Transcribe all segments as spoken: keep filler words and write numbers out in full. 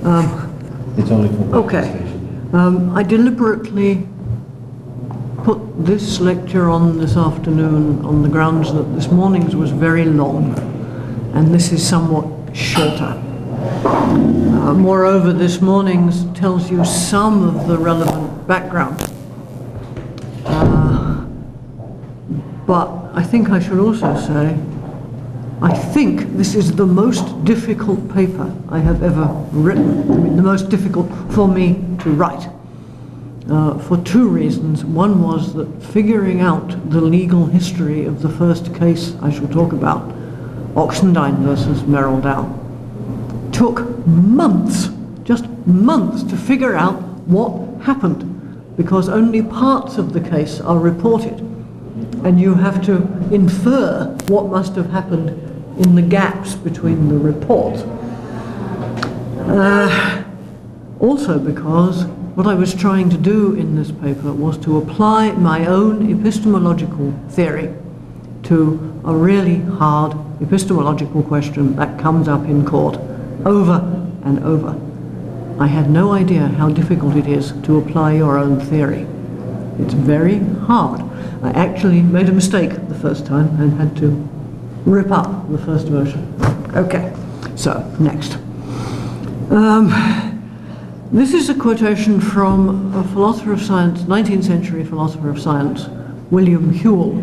Um, it's only for okay. Um, I deliberately put this lecture on this afternoon on the grounds that this morning's was very long and this is somewhat shorter. Uh, moreover, this morning's tells you some of the relevant background. Uh, but I think I should also say, I think this is the most difficult paper I have ever written. I mean, the most difficult for me to write. Uh, for two reasons. One was that figuring out the legal history of the first case I shall talk about, Oxendine versus Merrill Dow, took months, just months to figure out what happened, because only parts of the case are reported, and you have to infer what must have happened in the gaps between the reports. Uh, also because what I was trying to do in this paper was to apply my own epistemological theory to a really hard epistemological question that comes up in court over and over. I had no idea how difficult it is to apply your own theory. It's very hard. I actually made a mistake the first time and had to rip up the first version. Okay, so next. Um, this is a quotation from a philosopher of science, nineteenth century philosopher of science, William Whewell.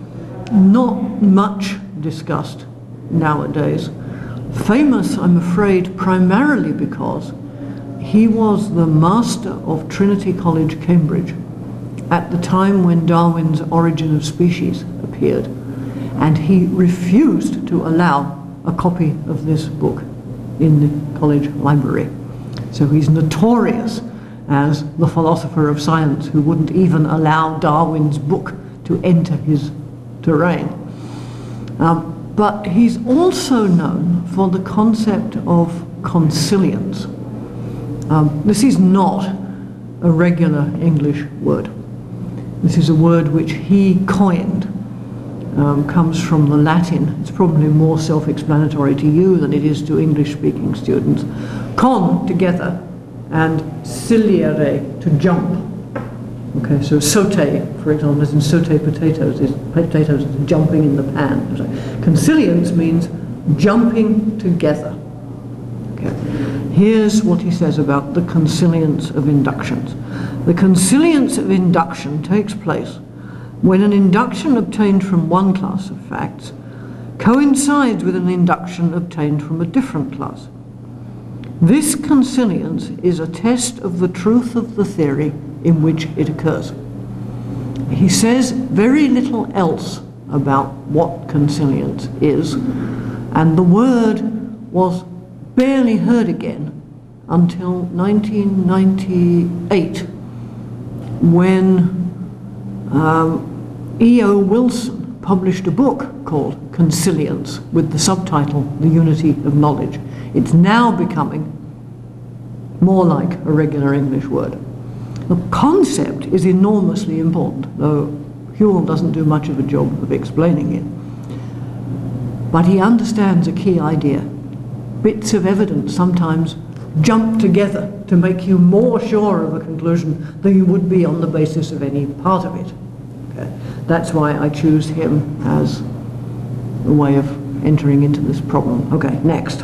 Not much discussed nowadays. Famous, I'm afraid, primarily because he was the master of Trinity College, Cambridge, at the time when Darwin's Origin of Species appeared, and he refused to allow a copy of this book in the college library. So he's notorious as the philosopher of science who wouldn't even allow Darwin's book to enter his terrain. Um, but he's also known for the concept of consilience. Um, this is not a regular English word. This is a word which he coined. Um, comes from the Latin. It's probably more self-explanatory to you than it is to English-speaking students. Con, together, and ciliare, to jump. Okay, so saute, for example, as in saute potatoes, is potatoes jumping in the pan. So consilience means jumping together. Okay. Here's what he says about the consilience of inductions. The consilience of induction takes place when an induction obtained from one class of facts coincides with an induction obtained from a different class. This consilience is a test of the truth of the theory in which it occurs. He says very little else about what consilience is, and the word was barely heard again until nineteen ninety-eight, when Um, E O Wilson published a book called Consilience with the subtitle The Unity of Knowledge. It's now becoming more like a regular English word. The concept is enormously important, though Whewell doesn't do much of a job of explaining it. But he understands a key idea. Bits of evidence sometimes jump together to make you more sure of a conclusion than you would be on the basis of any part of it. Okay. That's why I choose him as a way of entering into this problem. Okay, next.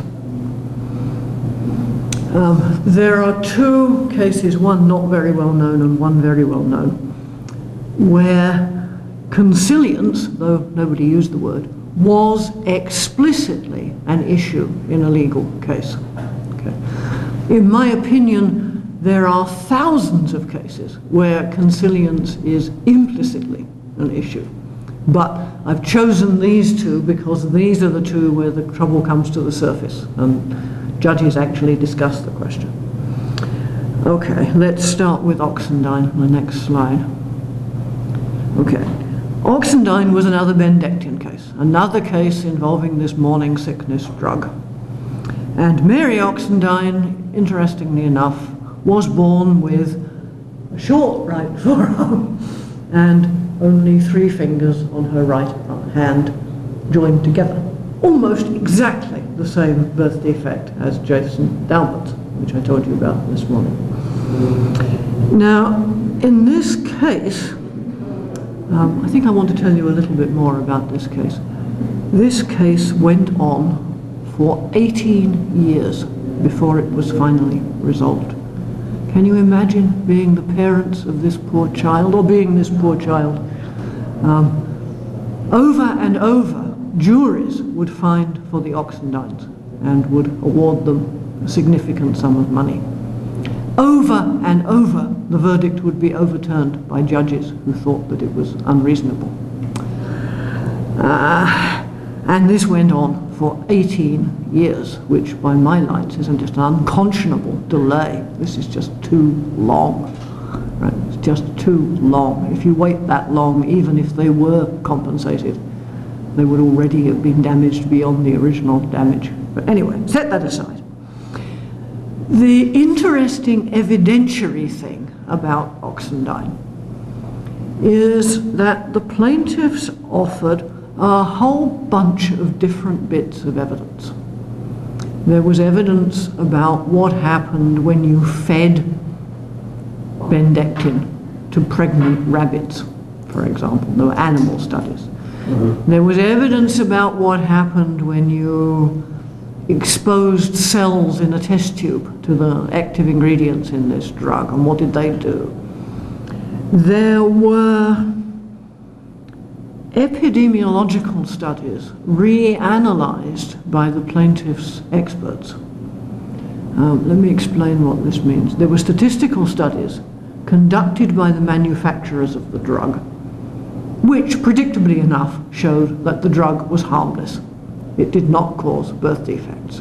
Um, there are two cases, one not very well known and one very well known, where consilience, though nobody used the word, was explicitly an issue in a legal case. Okay. In my opinion, there are thousands of cases where consilience is implicitly an issue. But I've chosen these two because these are the two where the trouble comes to the surface, and judges actually discuss the question. Okay, let's start with Oxendine, the next slide. Okay, Oxendine was another Bendectian case, another case involving this morning sickness drug. And Mary Oxendine, interestingly enough, was born with a short right forearm and only three fingers on her right hand joined together. Almost exactly the same birth defect as Jason Dalbert's. which I told you about this morning. Now, in this case, um, I think I want to tell you a little bit more about this case. This case went on for eighteen years before it was finally resolved. Can you imagine being the parents of this poor child, or being this poor child? Um, over and over, juries would find for the Oxendines and would award them a significant sum of money. Over and over, the verdict would be overturned by judges who thought that it was unreasonable. Uh, and this went on for eighteen years, which by my lights is just an unconscionable delay. This is just too long. Right? It's just too long. If you wait that long, even if they were compensated, they would already have been damaged beyond the original damage. But anyway, set that aside. The interesting evidentiary thing about Oxendine is that the plaintiffs offered a whole bunch of different bits of evidence. There was evidence about what happened when you fed bendectin to pregnant rabbits, for example. There were animal studies. Mm-hmm. There was evidence about what happened when you exposed cells in a test tube to the active ingredients in this drug, and what did they do? There were epidemiological studies reanalyzed by the plaintiff's experts. Um, let me explain what this means. There were statistical studies conducted by the manufacturers of the drug, which, predictably enough, showed that the drug was harmless. It did not cause birth defects.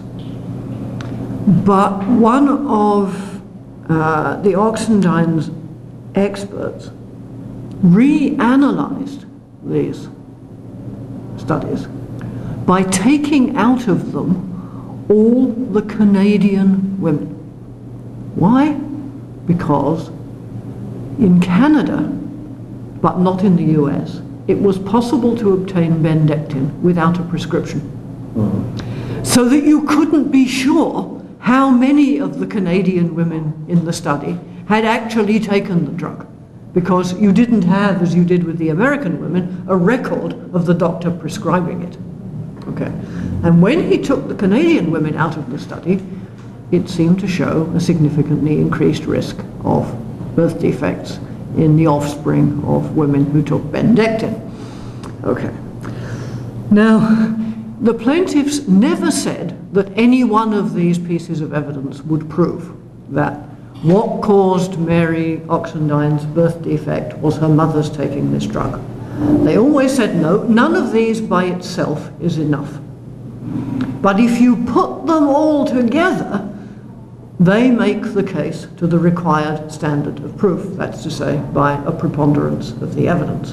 But one of uh, the Oxendine's experts reanalyzed these studies by taking out of them all the Canadian women. Why? Because in Canada, but not in the U S, it was possible to obtain bendectin without a prescription. Mm-hmm. So that you couldn't be sure how many of the Canadian women in the study had actually taken the drug, because you didn't have, as you did with the American women, a record of the doctor prescribing it. Okay. And when he took the Canadian women out of the study, it seemed to show a significantly increased risk of birth defects in the offspring of women who took bendectin. Okay. Now, the plaintiffs never said that any one of these pieces of evidence would prove that what caused Mary Oxendine's birth defect was her mother's taking this drug. They always said, no, none of these by itself is enough. But if you put them all together, they make the case to the required standard of proof, that's to say, by a preponderance of the evidence.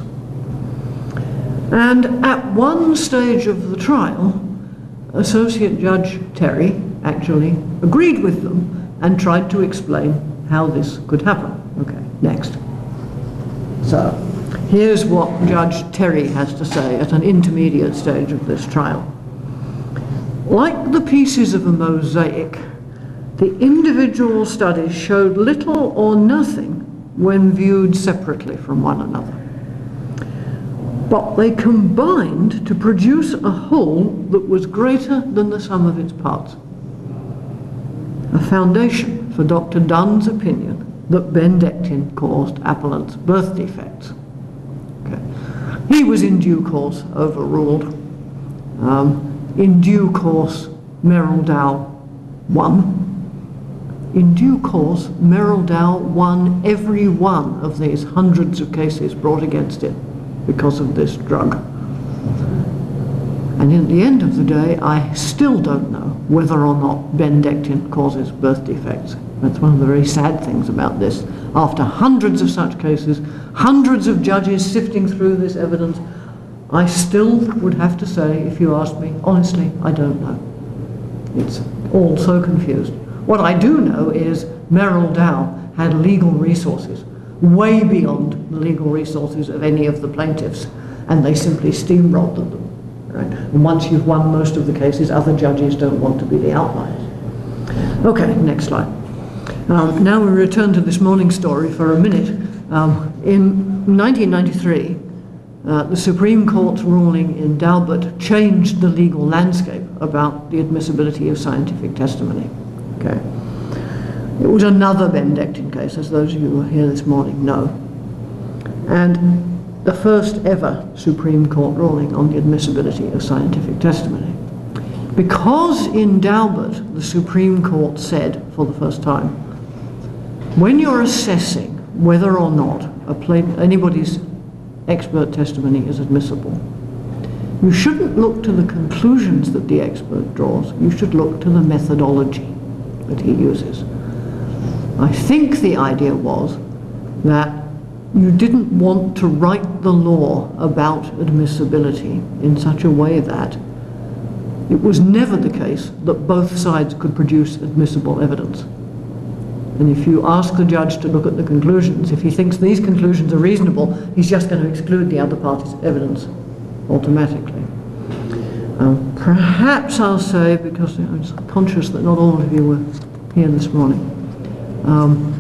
And at one stage of the trial, Associate Judge Terry actually agreed with them and tried to explain how this could happen. Okay, next. So, here's what Judge Terry has to say at an intermediate stage of this trial. Like the pieces of a mosaic, the individual studies showed little or nothing when viewed separately from one another. But they combined to produce a whole that was greater than the sum of its parts. A foundation for Doctor Dunn's opinion that bendectin caused Apollon's birth defects. Okay. He was in due course overruled. Um, in due course, Merrill Dow won. In due course, Merrill Dow won every one of these hundreds of cases brought against it because of this drug. And in the end of the day, I still don't know whether or not bendectin causes birth defects. That's one of the very sad things about this. After hundreds of such cases, hundreds of judges sifting through this evidence, I still would have to say, if you ask me, honestly, I don't know. It's all so confused. What I do know is Merrill Dow had legal resources way beyond the legal resources of any of the plaintiffs, and they simply steamrolled them. Right? And once you've won most of the cases, other judges don't want to be the outliers. Okay, next slide. Um, now we return to this morning's story for a minute. Um, in nineteen ninety-three, uh, the Supreme Court's ruling in Daubert changed the legal landscape about the admissibility of scientific testimony. Okay. It was another Benedictine case, as those of you who are here this morning know. And the first ever Supreme Court ruling on the admissibility of scientific testimony. Because in Daubert, the Supreme Court said for the first time, when you're assessing whether or not a plain, anybody's expert testimony is admissible, you shouldn't look to the conclusions that the expert draws, you should look to the methodology that he uses. I think the idea was that you didn't want to write the law about admissibility in such a way that it was never the case that both sides could produce admissible evidence. And if you ask the judge to look at the conclusions, if he thinks these conclusions are reasonable, he's just going to exclude the other party's evidence automatically. Um, perhaps I'll say, because I'm conscious that not all of you were here this morning, um,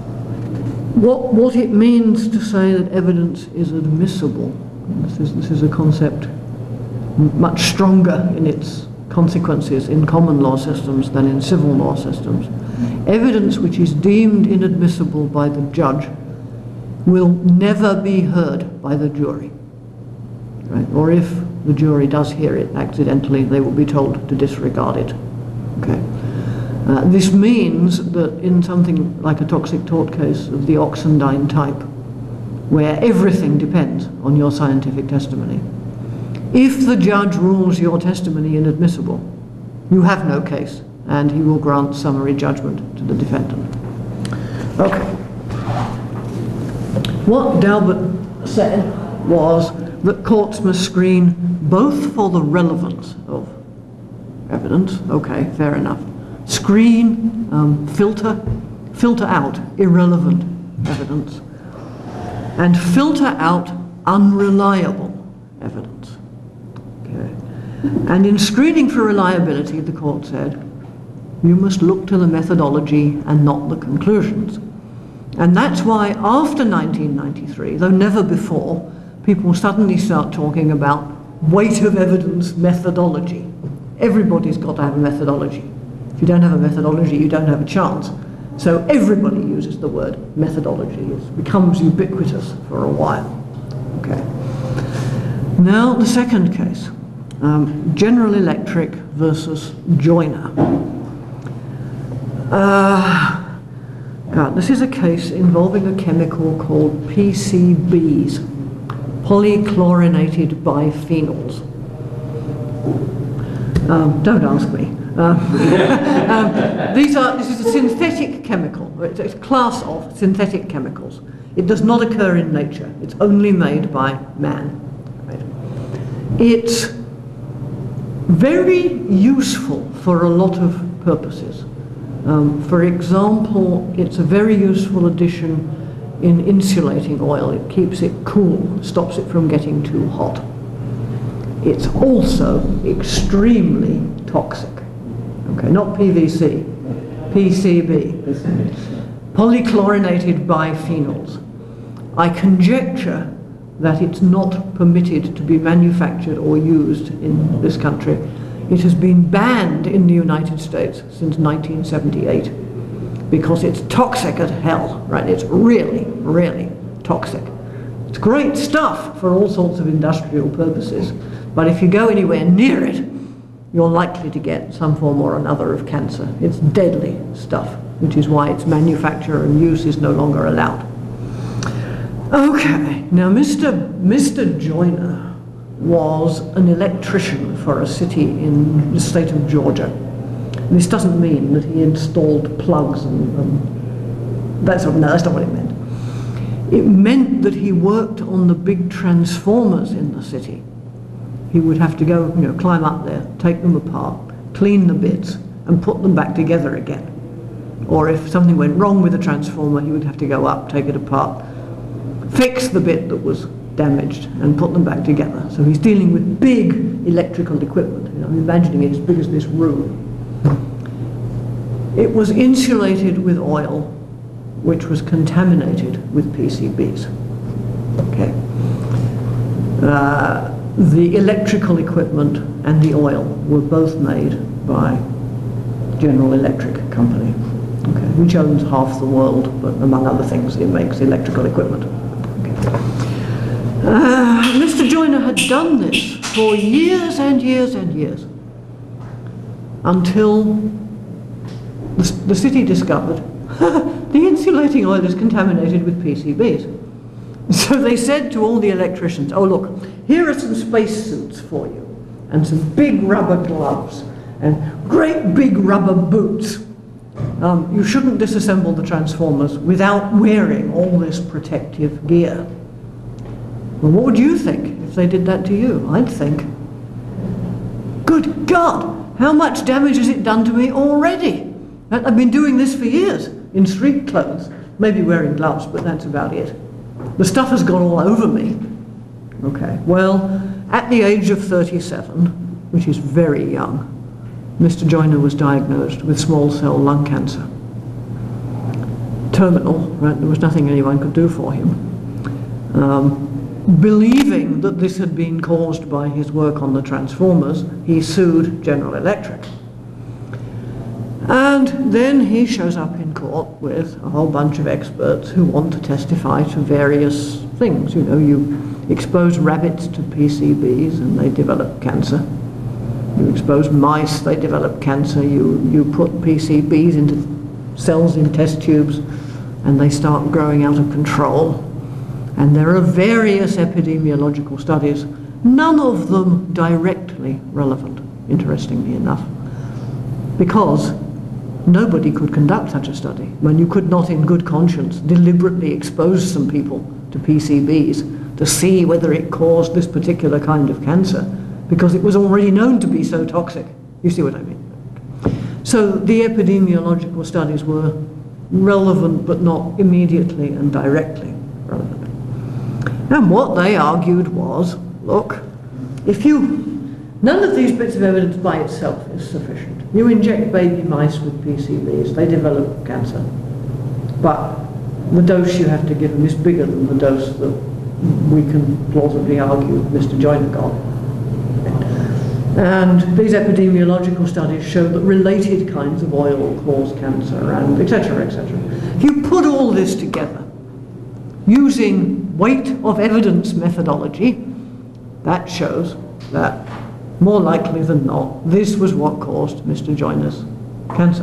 what, what it means to say that evidence is admissible. This is, this is a concept much stronger in its consequences in common law systems than in civil law systems. Evidence which is deemed inadmissible by the judge will never be heard by the jury. Right? Or if the jury does hear it accidentally, they will be told to disregard it. Okay. Uh, this means that in something like a toxic tort case of the Oxendine type, where everything depends on your scientific testimony, if the judge rules your testimony inadmissible, you have no case, and he will grant summary judgment to the defendant. Okay. What Daubert said was that courts must screen both for the relevance of evidence, okay, fair enough, screen, um, filter, filter out irrelevant evidence, and filter out unreliable evidence. Okay. And in screening for reliability, the court said, you must look to the methodology and not the conclusions. And that's why after nineteen ninety-three, though never before, people suddenly start talking about weight of evidence methodology. Everybody's got to have a methodology. If you don't have a methodology, you don't have a chance. So everybody uses the word methodology. It becomes ubiquitous for a while. Okay. Now the second case, um, General Electric versus Joyner. Uh, God, this is a case involving a chemical called P C Bs, polychlorinated biphenyls. Um, don't ask me. Um, um, these are, this is a synthetic chemical. It's a class of synthetic chemicals. It does not occur in nature. It's only made by man. Right? It's very useful for a lot of purposes. Um, for example, it's a very useful addition in insulating oil. It keeps it cool, stops it from getting too hot. It's also extremely toxic. Okay, not P V C, P C B, polychlorinated biphenyls. I conjecture that it's not permitted to be manufactured or used in this country. It has been banned in the United States since nineteen seventy-eight because it's toxic as hell, right? It's really, really toxic. It's great stuff for all sorts of industrial purposes, but if you go anywhere near it, you're likely to get some form or another of cancer. It's deadly stuff, which is why its manufacture and use is no longer allowed. Okay, now Mister Mister Joyner was an electrician for a city in the state of Georgia. This doesn't mean that he installed plugs and, and that's not, no, that's not what it meant. It meant that he worked on the big transformers in the city. He would have to go, you know, climb up there, take them apart, clean the bits, and put them back together again. Or if something went wrong with the transformer, he would have to go up, take it apart, fix the bit that was damaged, and put them back together. So he's dealing with big electrical equipment. You know, I'm imagining it as big as this room. It was insulated with oil, which was contaminated with P C Bs. Okay. Uh, the electrical equipment and the oil were both made by General Electric Company, okay, which owns half the world, but among other things, it makes electrical equipment. Okay. Uh, Mister Joyner had done this for years and years and years, until the, the city discovered the insulating oil is contaminated with P C Bs. So they said to all the electricians, oh look, here are some spacesuits for you, and some big rubber gloves, and great big rubber boots. Um, you shouldn't disassemble the transformers without wearing all this protective gear. Well, what would you think if they did that to you? I'd think, good God, how much damage has it done to me already? I've been doing this for years, in street clothes, maybe wearing gloves, but that's about it. The stuff has gone all over me. Okay, well, at the age of thirty-seven, which is very young, Mister Joyner was diagnosed with small cell lung cancer. Terminal, right? There was nothing anyone could do for him. Um, believing that this had been caused by his work on the transformers, he sued General Electric. And then he shows up in court with a whole bunch of experts who want to testify to various things. You know, you expose rabbits to P C Bs and they develop cancer. You expose mice, they develop cancer. You, you put P C Bs into cells in test tubes and they start growing out of control. And there are various epidemiological studies, none of them directly relevant, interestingly enough, because nobody could conduct such a study. When you could not in good conscience deliberately expose some people to P C Bs to see whether it caused this particular kind of cancer, because it was already known to be so toxic. You see what I mean? So the epidemiological studies were relevant, but not immediately and directly relevant. And what they argued was, look, if you, none of these bits of evidence by itself is sufficient. You inject baby mice with P C Bs, they develop cancer. But the dose you have to give them is bigger than the dose that we can plausibly argue Mister Joyner got. And these epidemiological studies show that related kinds of oil cause cancer, and et cetera, et cetera. If you put all this together, using weight of evidence methodology, that shows that more likely than not, this was what caused Mister Joyner's cancer.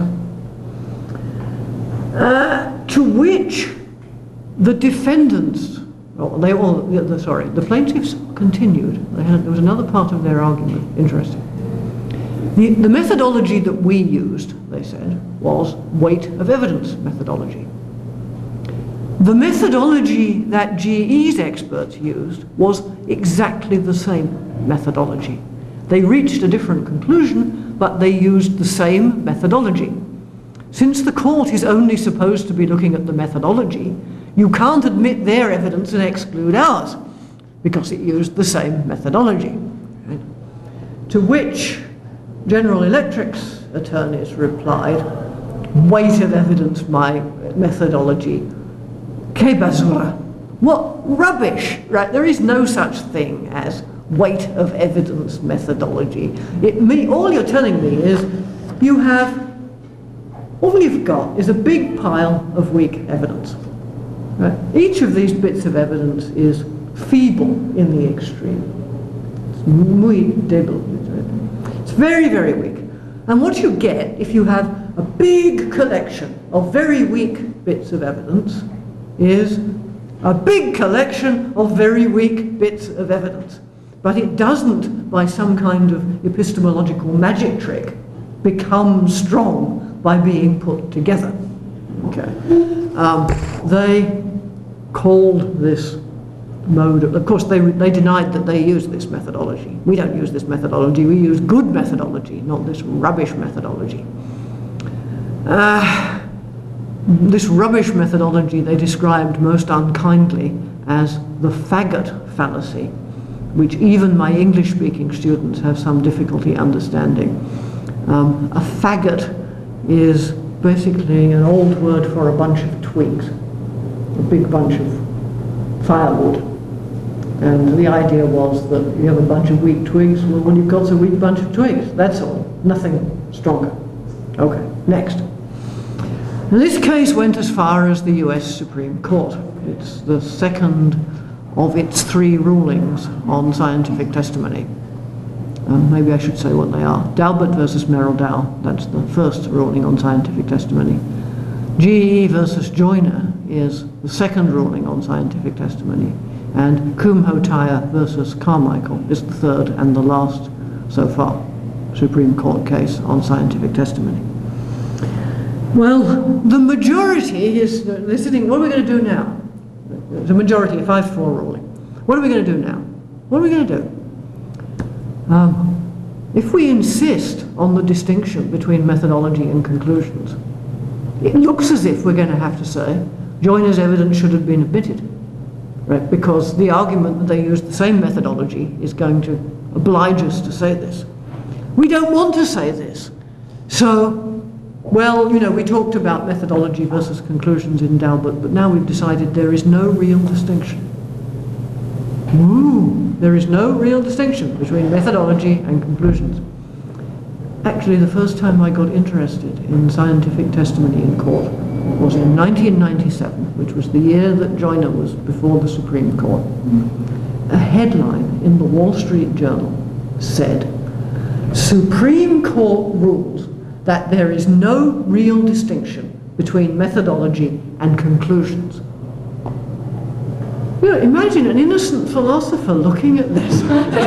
Uh, to which the defendants, well, they all, the, sorry, the plaintiffs continued. They had, there was another part of their argument, interesting. The, the methodology that we used, they said, was weight of evidence methodology. The methodology that G E's experts used was exactly the same methodology. They reached a different conclusion, but they used the same methodology. Since the court is only supposed to be looking at the methodology, you can't admit their evidence and exclude ours, because it used the same methodology. Right? To which General Electric's attorneys replied, weight of evidence, my methodology, que basura. What rubbish, right? There is no such thing as weight of evidence methodology. It me, all you're telling me is you have, all you've got is a big pile of weak evidence. Right? Each of these bits of evidence is feeble in the extreme. It's muy débil. It's very, very weak. And what you get if you have a big collection of very weak bits of evidence is a big collection of very weak bits of evidence. But it doesn't, by some kind of epistemological magic trick, become strong by being put together. Okay. Um, they called this mode, of, of course they, they denied that they used this methodology. We don't use this methodology, we use good methodology, not this rubbish methodology. Uh, this rubbish methodology they described most unkindly as the faggot fallacy, which even my English-speaking students have some difficulty understanding. Um, a faggot is basically an old word for a bunch of twigs, a big bunch of firewood. And the idea was that you have a bunch of weak twigs, well, when you've got a weak bunch of twigs, that's all, nothing stronger. Okay, next. Now, this case went as far as the U S Supreme Court. It's the second of its three rulings on scientific testimony. Um, maybe I should say what they are. Daubert versus Merrill Dow, that's the first ruling on scientific testimony. G E versus Joyner is the second ruling on scientific testimony. And Kumho-Tyre versus Carmichael is the third and the last, so far, Supreme Court case on scientific testimony. Well, the majority is, they're sitting, what are we going to do now? The majority, a five four ruling. What are we going to do now? What are we going to do? Um, if we insist on the distinction between methodology and conclusions, it looks as if we're going to have to say Joyner's evidence should have been admitted, right? Because the argument that they used the same methodology is going to oblige us to say this. We don't want to say this. So, well, you know, we talked about methodology versus conclusions in Daubert, but now we've decided there is no real distinction. Ooh, there is no real distinction between methodology and conclusions. Actually, the first time I got interested in scientific testimony in court was in nineteen ninety-seven, which was the year that Joyner was before the Supreme Court. A headline in the Wall Street Journal said, "Supreme Court rules that there is no real distinction between methodology and conclusions." You know, imagine an innocent philosopher looking at this.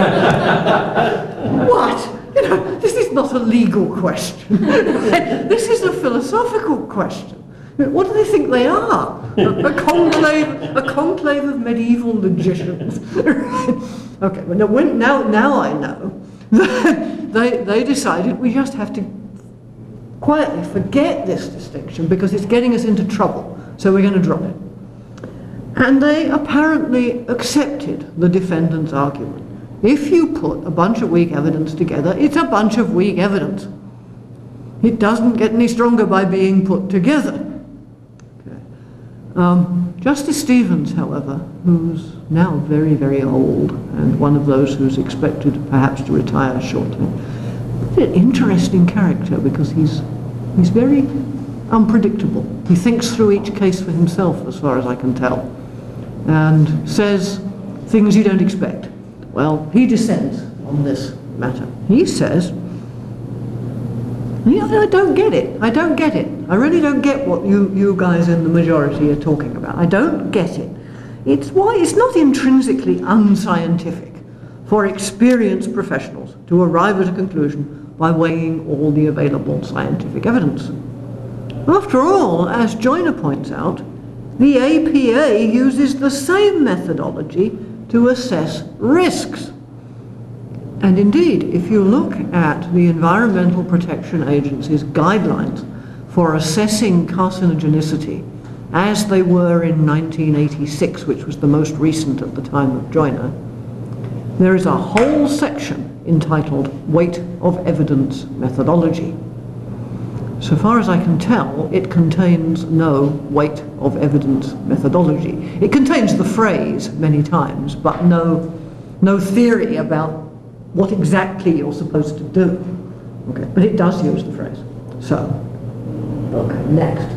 What? You know, this is not a legal question. This is a philosophical question. What do they think they are? A, a conclave, a conclave of medieval logicians. Okay, well, now, when, now, now I know that they, they decided we just have to quietly forget this distinction because it's getting us into trouble, so we're going to drop it. And they apparently accepted the defendant's argument. If you put a bunch of weak evidence together, it's a bunch of weak evidence. It doesn't get any stronger by being put together. Okay. Um, Justice Stevens, however, who's now very, very old and one of those who's expected perhaps to retire shortly, an interesting character because he's he's very unpredictable. He thinks through each case for himself, as far as I can tell, and says things you don't expect. Well, he dissents on this matter. He says, yeah, I don't get it. I don't get it. I really don't get what you, you guys in the majority are talking about. I don't get it. It's why it's not intrinsically unscientific for experienced professionals to arrive at a conclusion by weighing all the available scientific evidence. After all, as Joyner points out, the A P A uses the same methodology to assess risks. And indeed, if you look at the Environmental Protection Agency's guidelines for assessing carcinogenicity, as they were in nineteen eighty-six, which was the most recent at the time of Joyner, there is a whole section entitled Weight of Evidence Methodology. So far as I can tell, it contains no weight of evidence methodology. It contains the phrase many times, but no, no theory about what exactly you're supposed to do. Okay, but it does use the phrase. So, okay, next.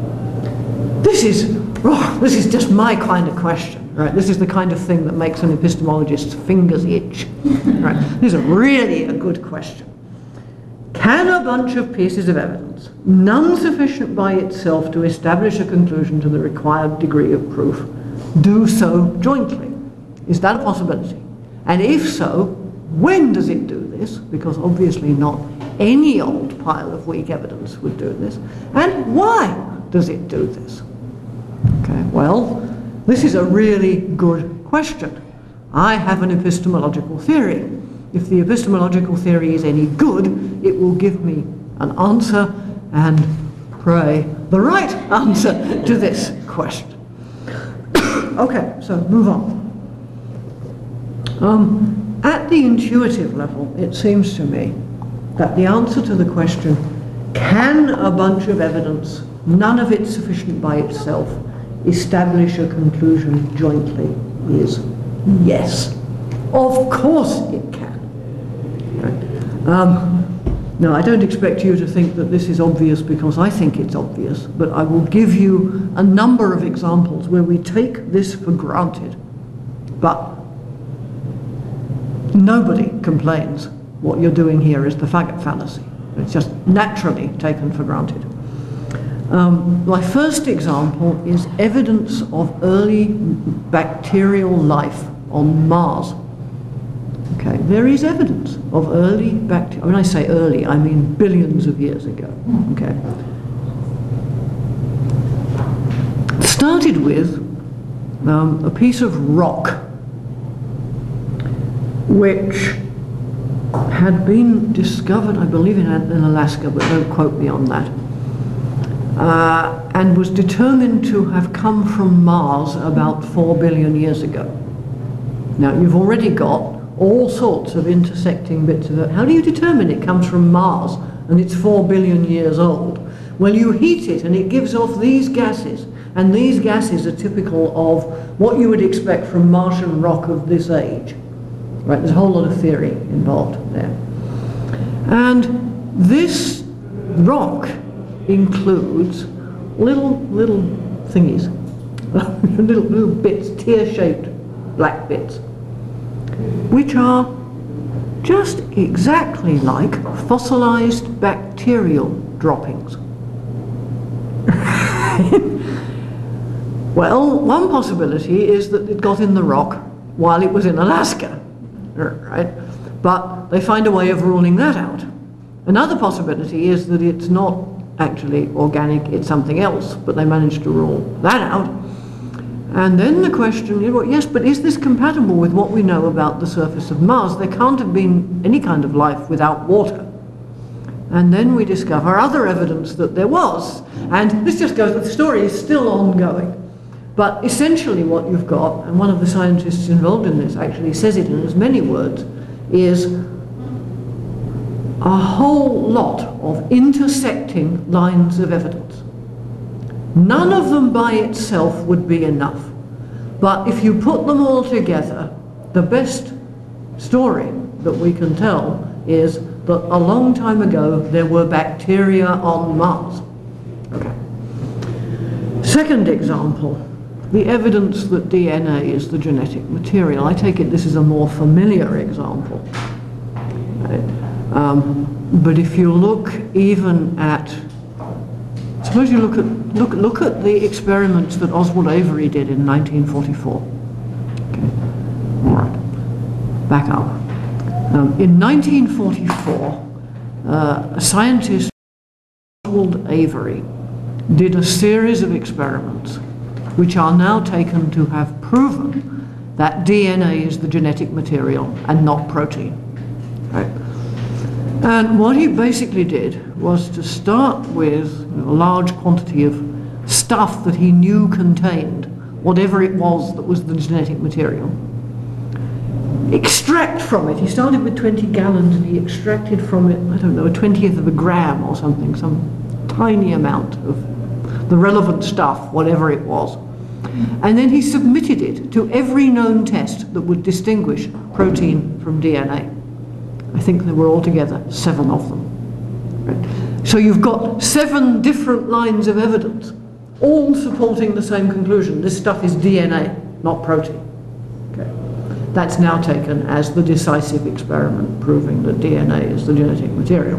This is, oh, this is just my kind of question, right? This is the kind of thing that makes an epistemologist's fingers itch, right? This is a really a good question. Can a bunch of pieces of evidence, none sufficient by itself to establish a conclusion to the required degree of proof, do so jointly? Is that a possibility? And if so, when does it do this? Because obviously not any old pile of weak evidence would do this. And why does it do this? Okay, well, this is a really good question. I have an epistemological theory. If the epistemological theory is any good, it will give me an answer, and pray the right answer to this question. Okay, so move on. Um, at the intuitive level, it seems to me that the answer to the question, Can a bunch of evidence, none of it sufficient by itself, establish a conclusion jointly? Is yes. Of course it can. Right. Um, now, I don't expect you to think that this is obvious because I think it's obvious, but I will give you a number of examples where we take this for granted, but nobody complains what you're doing here is the faggot fallacy. It's just naturally taken for granted. Um, my first example is evidence of early bacterial life on Mars. Okay, there is evidence of early bacteria. When I say early, I mean billions of years ago. Okay. It started with um, a piece of rock which had been discovered, I believe, in, in Alaska, but don't quote me on that, uh, and was determined to have come from Mars about four billion years ago. Now, you've already got all sorts of intersecting bits of it. How do you determine it comes from Mars and it's four billion years old? Well, you heat it and it gives off these gases, and these gases are typical of what you would expect from Martian rock of this age. Right, there's a whole lot of theory involved there. And this rock includes little, little thingies, little, little bits, tear-shaped black bits, which are just exactly like fossilized bacterial droppings. Well, one possibility is that it got in the rock while it was in Alaska. Right? But they find a way of ruling that out. Another possibility is that it's not actually organic, it's something else, but they managed to rule that out. And then the question is, well, yes, but is this compatible with what we know about the surface of Mars? There can't have been any kind of life without water. And then we discover other evidence that there was. And this just goes, the story is still ongoing. But essentially what you've got, and one of the scientists involved in this actually says it in as many words, is a whole lot of intersecting lines of evidence. None of them by itself would be enough. But if you put them all together, the best story that we can tell is that a long time ago there were bacteria on Mars. Okay. Second example. The evidence that D N A is the genetic material. I take it this is a more familiar example. Right? Um, but if you look even at, suppose you look at look look at the experiments that Oswald Avery did in nineteen forty-four. Okay, all right, back up. Um, in nineteen forty-four, uh, a scientist, Oswald Avery, did a series of experiments which are now taken to have proven that D N A is the genetic material and not protein. Right? And what he basically did was to start with a large quantity of stuff that he knew contained whatever it was that was the genetic material. Extract from it, he started with twenty gallons and he extracted from it, I don't know, a twentieth of a gram or something, some tiny amount of the relevant stuff, whatever it was. And then he submitted it to every known test that would distinguish protein from D N A. I think there were altogether seven of them. Right? So you've got seven different lines of evidence, all supporting the same conclusion. This stuff is D N A, not protein. Okay. That's now taken as the decisive experiment proving that D N A is the genetic material.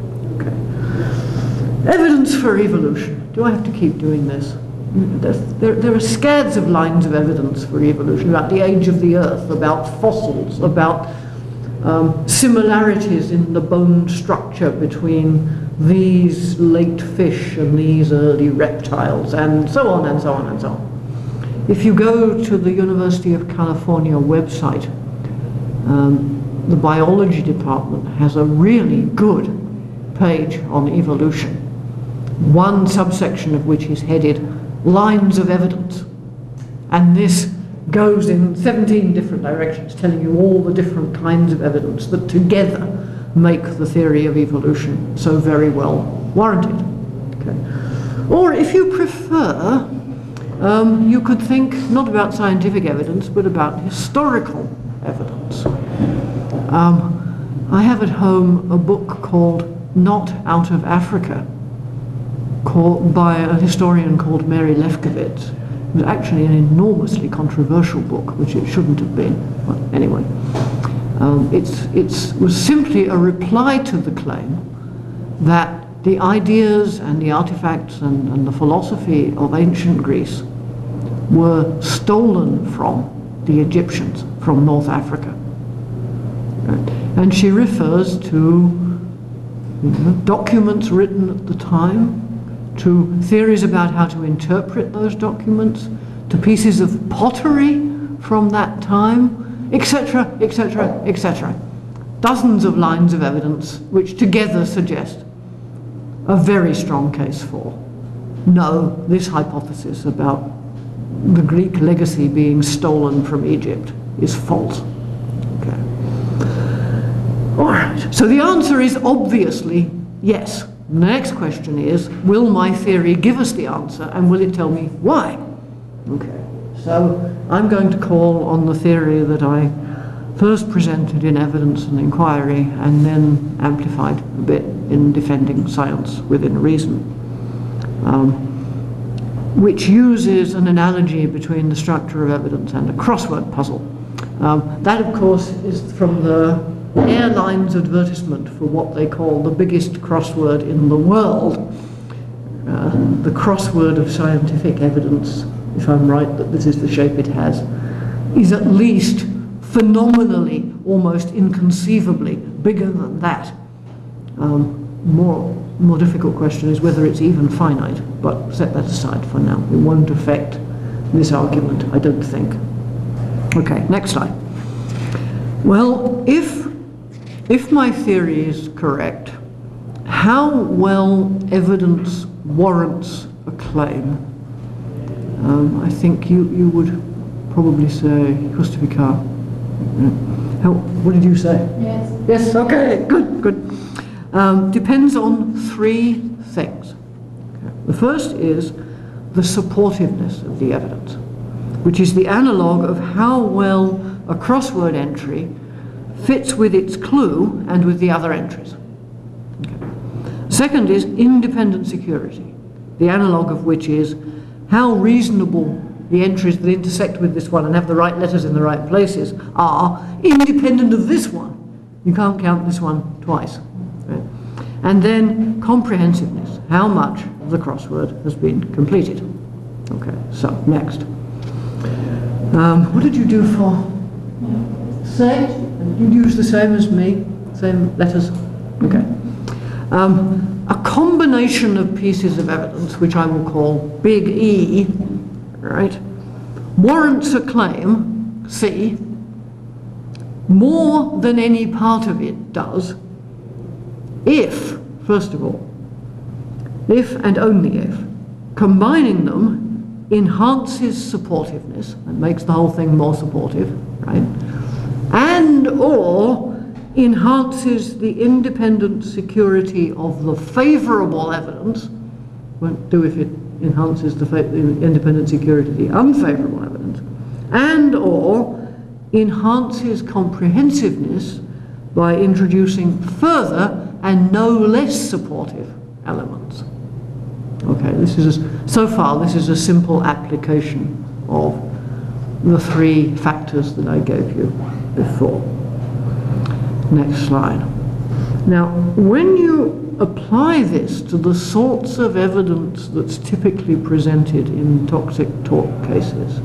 Okay. Evidence for evolution. Do I have to keep doing this? There, there are scads of lines of evidence for evolution, about the age of the Earth, about fossils, about um, similarities in the bone structure between these late fish and these early reptiles, and so on and so on and so on. If you go to the University of California website, um, the biology department has a really good page on evolution, one subsection of which is headed lines of evidence, and this goes in seventeen different directions, telling you all the different kinds of evidence that together make the theory of evolution so very well warranted. Okay. Or if you prefer, um, you could think not about scientific evidence, but about historical evidence. Um, I have at home a book called Not Out of Africa, called, by a historian called Mary Lefkowitz. It was actually an enormously controversial book, which it shouldn't have been. But anyway, um, it's, it's, it was simply a reply to the claim that the ideas and the artifacts and, and the philosophy of ancient Greece were stolen from the Egyptians, from North Africa. Right. And she refers to you know, documents written at the time, to theories about how to interpret those documents, to pieces of pottery from that time, et cetera, et cetera, et cetera. Dozens of lines of evidence which together suggest a very strong case for no, this hypothesis about the Greek legacy being stolen from Egypt is false. Okay. All right, so the answer is obviously yes. The next question is, will my theory give us the answer, and will it tell me why? Okay, so I'm going to call on the theory that I first presented in evidence and inquiry, and then amplified a bit in defending science within reason, um, which uses an analogy between the structure of evidence and a crossword puzzle. Um, that, of course, is from the airline's advertisement for what they call the biggest crossword in the world. Uh, the crossword of scientific evidence, if I'm right that this is the shape it has, is at least phenomenally, almost inconceivably bigger than that. Um, more, more difficult question is whether it's even finite, but set that aside for now. It won't affect this argument, I don't think. Okay, next slide. Well, if If my theory is correct, how well evidence warrants a claim? Um, I think you, you would probably say, justificar. How, what did you say? Yes. Yes, okay, good, good. Um, depends on three things. Okay. The first is the supportiveness of the evidence, which is the analogue of how well a crossword entry fits with its clue and with the other entries. Okay. Second is independent security, the analogue of which is how reasonable the entries that intersect with this one and have the right letters in the right places are, independent of this one. You can't count this one twice. Right? And then comprehensiveness, how much of the crossword has been completed. Okay, so next. Um, what did you do for say? You'd use the same as me, same letters? Okay. Um, a combination of pieces of evidence, which I will call big E, right, warrants a claim, C, more than any part of it does, if, first of all, if and only if, combining them enhances supportiveness, and makes the whole thing more supportive, right? And or enhances the independent security of the favourable evidence, won't do if it enhances the, the independent security of the unfavourable evidence, and or enhances comprehensiveness by introducing further and no less supportive elements. Okay, this is a, so far this is a simple application of the three factors that I gave you before. Next slide. Now, when you apply this to the sorts of evidence that's typically presented in toxic talk cases,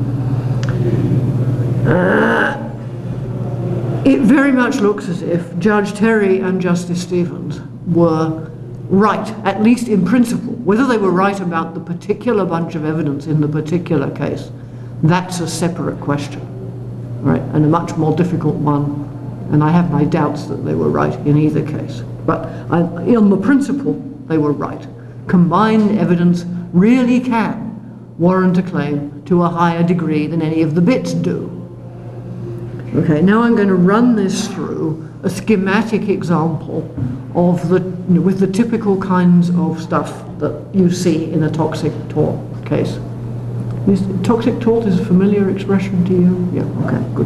uh, it very much looks as if Judge Terry and Justice Stevens were right, at least in principle. Whether they were right about the particular bunch of evidence in the particular case, that's a separate question. Right, and a much more difficult one, and I have my doubts that they were right in either case. But I, on the principle, they were right. Combined evidence really can warrant a claim to a higher degree than any of the bits do. Okay, now I'm going to run this through a schematic example of the, you know, with the typical kinds of stuff that you see in a toxic tort case. Is, toxic tort is a familiar expression to you? Yeah, okay, good.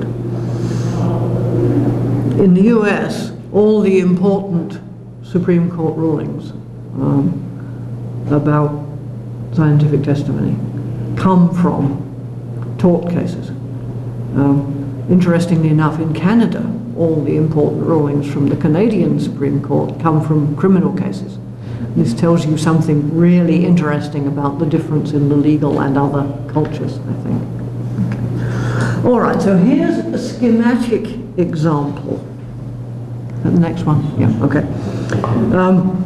In the U S, all the important Supreme Court rulings um, about scientific testimony come from tort cases. Um, interestingly enough, in Canada, all the important rulings from the Canadian Supreme Court come from criminal cases. This tells you something really interesting about the difference in the legal and other cultures, I think. Okay. All right, so here's a schematic example. The next one, yeah, okay. Um,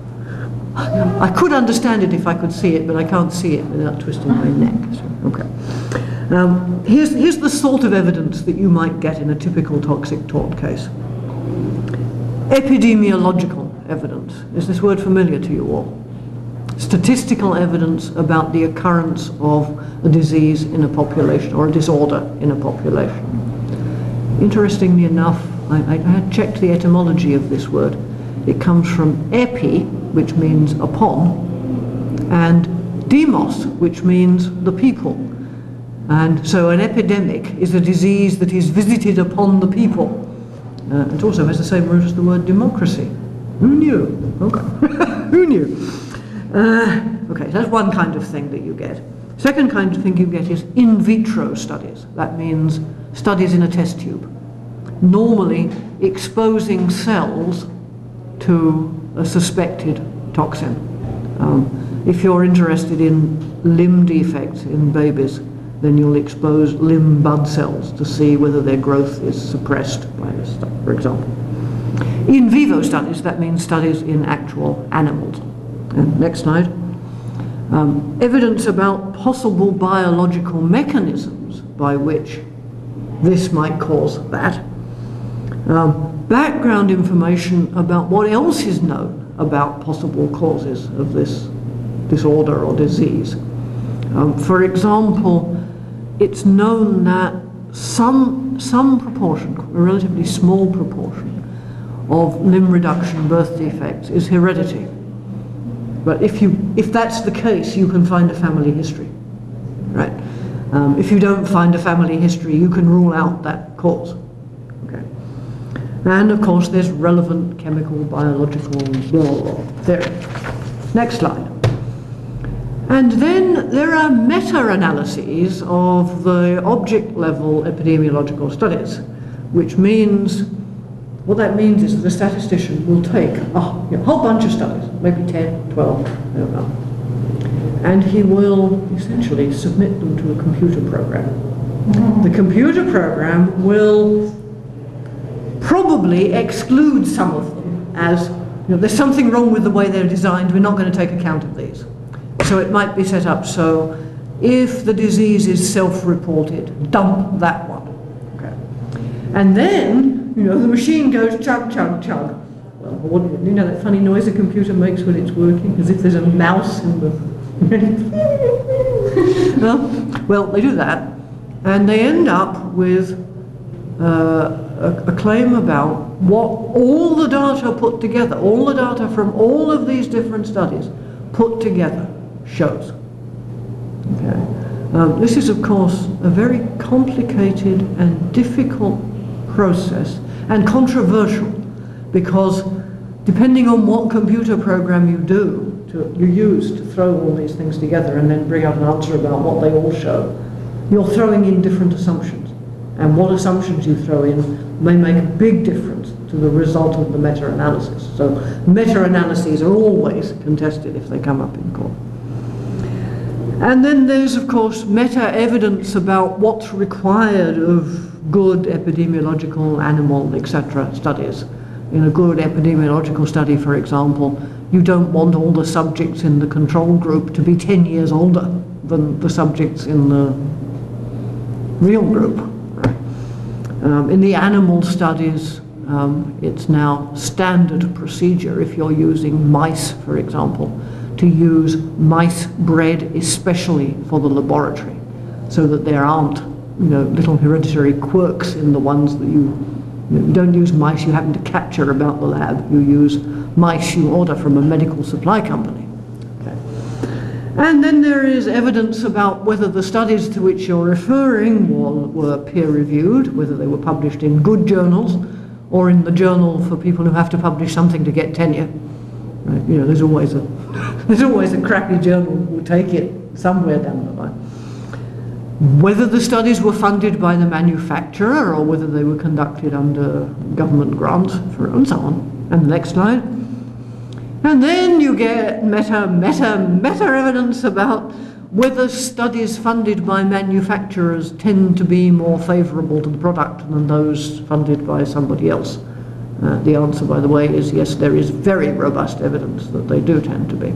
I could understand it if I could see it, but I can't see it without twisting my neck. So, okay. Um, here's, here's the sort of evidence that you might get in a typical toxic tort case. Epidemiological evidence. Is this word familiar to you all? Statistical evidence about the occurrence of a disease in a population or a disorder in a population. Interestingly enough, I, I had checked the etymology of this word. It comes from epi, which means upon, and demos, which means the people. And so an epidemic is a disease that is visited upon the people. Uh, it also has the same root as the word democracy. Who knew? Okay. Who knew? Uh, okay, so that's one kind of thing that you get. Second kind of thing you get is in vitro studies. That means studies in a test tube. Normally exposing cells to a suspected toxin. Um, if you're interested in limb defects in babies, then you'll expose limb bud cells to see whether their growth is suppressed by this stuff, for example. In vivo studies, that means studies in actual animals. And next slide. Um, evidence about possible biological mechanisms by which this might cause that. Um, background information about what else is known about possible causes of this disorder or disease. Um, for example, it's known that some, some proportion, a relatively small proportion, of limb reduction birth defects is heredity. But if, you, if that's the case, you can find a family history, right? Um, if you don't find a family history, you can rule out that cause. Okay. And of course, there's relevant chemical, biological theory. Next slide. And then there are meta-analyses of the object-level epidemiological studies, which means, what that means is that the statistician will take a you know, whole bunch of studies, maybe ten, twelve, I don't know, and he will essentially submit them to a computer program. The computer program will probably exclude some of them as, you know, there's something wrong with the way they're designed, we're not going to take account of these. So it might be set up so if the disease is self-reported, dump that one. Okay. And then, you know, the machine goes chug, chug, chug. Well, what, you know that funny noise a computer makes when it's working, as if there's a mouse in the... well, well, they do that, and they end up with uh, a, a claim about what all the data put together, all the data from all of these different studies put together shows. Okay. Um, this is, of course, a very complicated and difficult process, and controversial, because depending on what computer program you do, to, you use to throw all these things together and then bring out an answer about what they all show, you're throwing in different assumptions. And what assumptions you throw in may make a big difference to the result of the meta-analysis. So meta-analyses are always contested if they come up in court. And then there's, of course, meta-evidence about what's required of good epidemiological, animal, et cetera studies. In a good epidemiological study, for example, you don't want all the subjects in the control group to be ten years older than the subjects in the real group. Um, in the animal studies, um, it's now standard procedure, if you're using mice, for example, to use mice bred especially for the laboratory, so that there aren't you know, little hereditary quirks in the ones that you, you, know, you don't use mice you happen to capture about the lab. You use mice you order from a medical supply company. Okay. And then there is evidence about whether the studies to which you're referring were, were peer-reviewed, whether they were published in good journals or in the journal for people who have to publish something to get tenure. Right? You know, there's always a there's always a crappy journal who will take it somewhere down the line. Whether the studies were funded by the manufacturer or whether they were conducted under government grants, for, and so on. And the next slide. And then you get meta, meta, meta evidence about whether studies funded by manufacturers tend to be more favourable to the product than those funded by somebody else. Uh, the answer, by the way, is yes, there is very robust evidence that they do tend to be.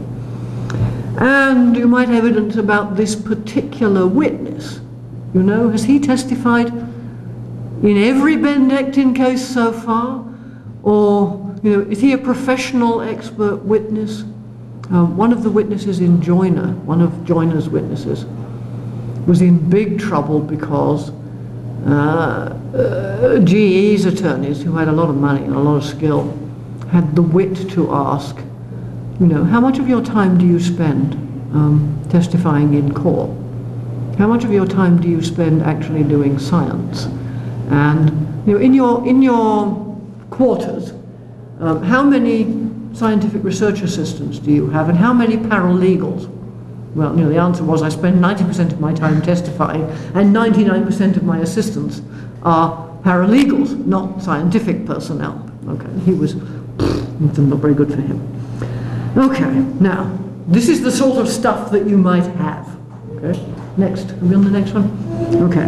And you might have evidence about this particular witness. You know, has he testified in every Bendectin case so far? Or, you know, is he a professional expert witness? Um, one of the witnesses in Joyner, one of Joyner's witnesses, was in big trouble because uh, uh, G E's attorneys, who had a lot of money and a lot of skill, had the wit to ask, you know, how much of your time do you spend um, testifying in court? How much of your time do you spend actually doing science? And, you know, in your, in your quarters, um, how many scientific research assistants do you have, and how many paralegals? Well, you know, the answer was I spend ninety percent of my time testifying, and ninety-nine percent of my assistants are paralegals, not scientific personnel. Okay, he was, it's not very good for him. Okay, now, this is the sort of stuff that you might have. Okay, next, are we on the next one? Okay.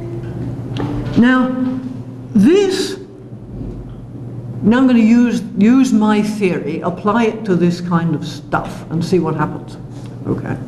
Now, this, now I'm going to use, use my theory, apply it to this kind of stuff, and see what happens. Okay.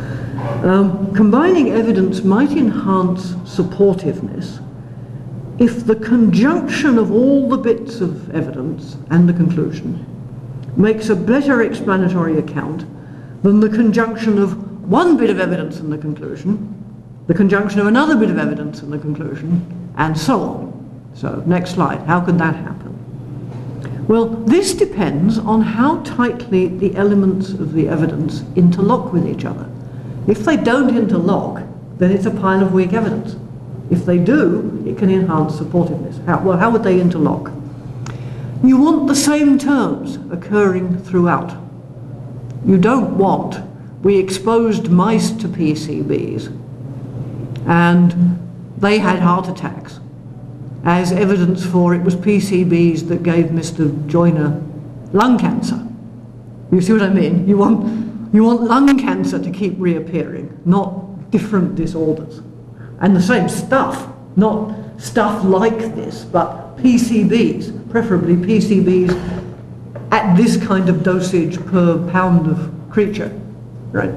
Um, combining evidence might enhance supportiveness if the conjunction of all the bits of evidence and the conclusion makes a better explanatory account than the conjunction of one bit of evidence and the conclusion, the conjunction of another bit of evidence and the conclusion, and so on. So, next slide. How could that happen? Well, this depends on how tightly the elements of the evidence interlock with each other. If they don't interlock, then it's a pile of weak evidence. If they do, it can enhance supportiveness. How, well, how would they interlock? You want the same terms occurring throughout. You don't want, we exposed mice to P C Bs and they had heart attacks as evidence for it was P C Bs that gave Mister Joyner lung cancer. You see what I mean? You want, you want lung cancer to keep reappearing, not different disorders. And the same stuff, not stuff like this, but P C Bs, preferably P C Bs at this kind of dosage per pound of creature, right?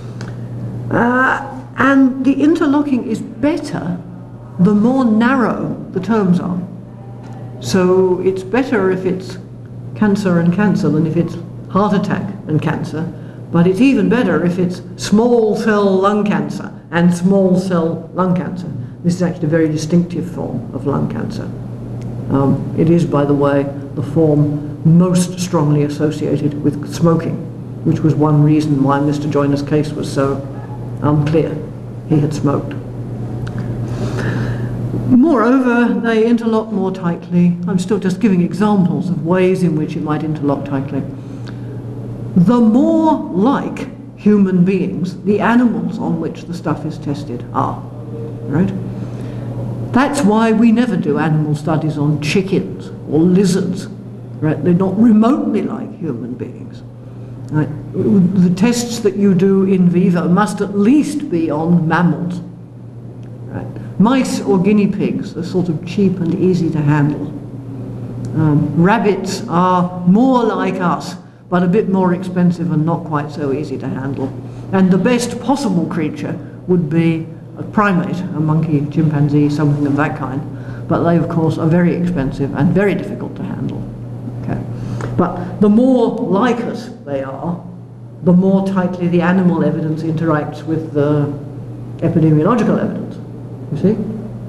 Uh, and the interlocking is better the more narrow the terms are. So it's better if it's cancer and cancer than if it's heart attack and cancer, but it's even better if it's small cell lung cancer and small cell lung cancer. This is actually a very distinctive form of lung cancer. Um, it is, by the way, the form most strongly associated with smoking, which was one reason why Mister Joyner's case was so unclear. He had smoked. Moreover, they interlock more tightly. I'm still just giving examples of ways in which it might interlock tightly. The more like human beings the animals on which the stuff is tested are, right? That's why we never do animal studies on chickens or lizards, right? They're not remotely like human beings. Right? The tests that you do in vivo must at least be on mammals. Right? Mice or guinea pigs are sort of cheap and easy to handle. Um, rabbits are more like us, but a bit more expensive and not quite so easy to handle. And the best possible creature would be a primate, a monkey, chimpanzee, something of that kind. But they, of course, are very expensive and very difficult to handle. Okay. But the more like us they are, the more tightly the animal evidence interacts with the epidemiological evidence. You see?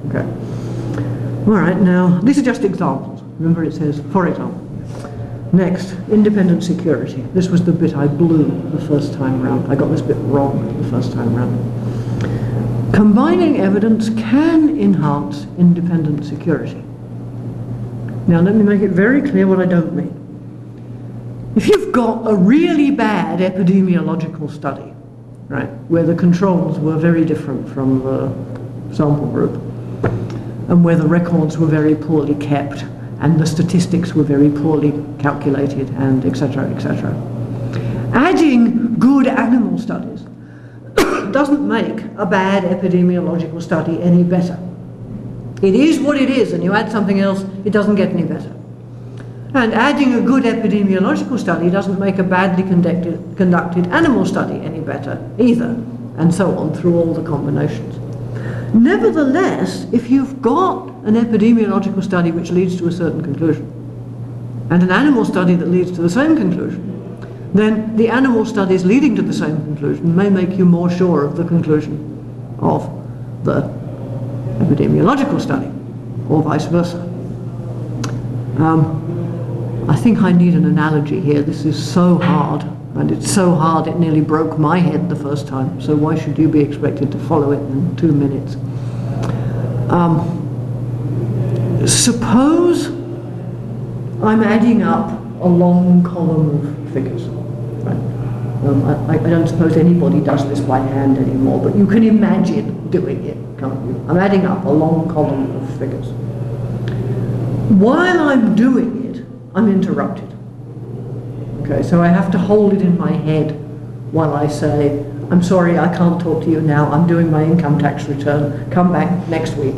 Okay. All right, now, these are just examples. Remember it says, for example. Next, independent security. This was the bit I blew the first time round. I got this bit wrong the first time round. Combining evidence can enhance independent security. Now let me make it very clear what I don't mean. If you've got a really bad epidemiological study, right, where the controls were very different from the sample group, and where the records were very poorly kept, and the statistics were very poorly calculated, and et cetera, et cetera. Adding good animal studies doesn't make a bad epidemiological study any better. It is what it is, and you add something else, it doesn't get any better. And adding a good epidemiological study doesn't make a badly conducted, conducted animal study any better either, and so on through all the combinations. Nevertheless, if you've got an epidemiological study which leads to a certain conclusion, and an animal study that leads to the same conclusion, then the animal studies leading to the same conclusion may make you more sure of the conclusion of the epidemiological study, or vice versa. Um, I think I need an analogy here. This is so hard, and it's so hard it nearly broke my head the first time, so why should you be expected to follow it in two minutes? Um, suppose I'm adding up a long column of figures. Right? Um, I, I don't suppose anybody does this by hand anymore, but you can imagine doing it, can't you? I'm adding up a long column of figures. While I'm doing it, I'm interrupted. Okay, so I have to hold it in my head while I say, I'm sorry, I can't talk to you now, I'm doing my income tax return, come back next week.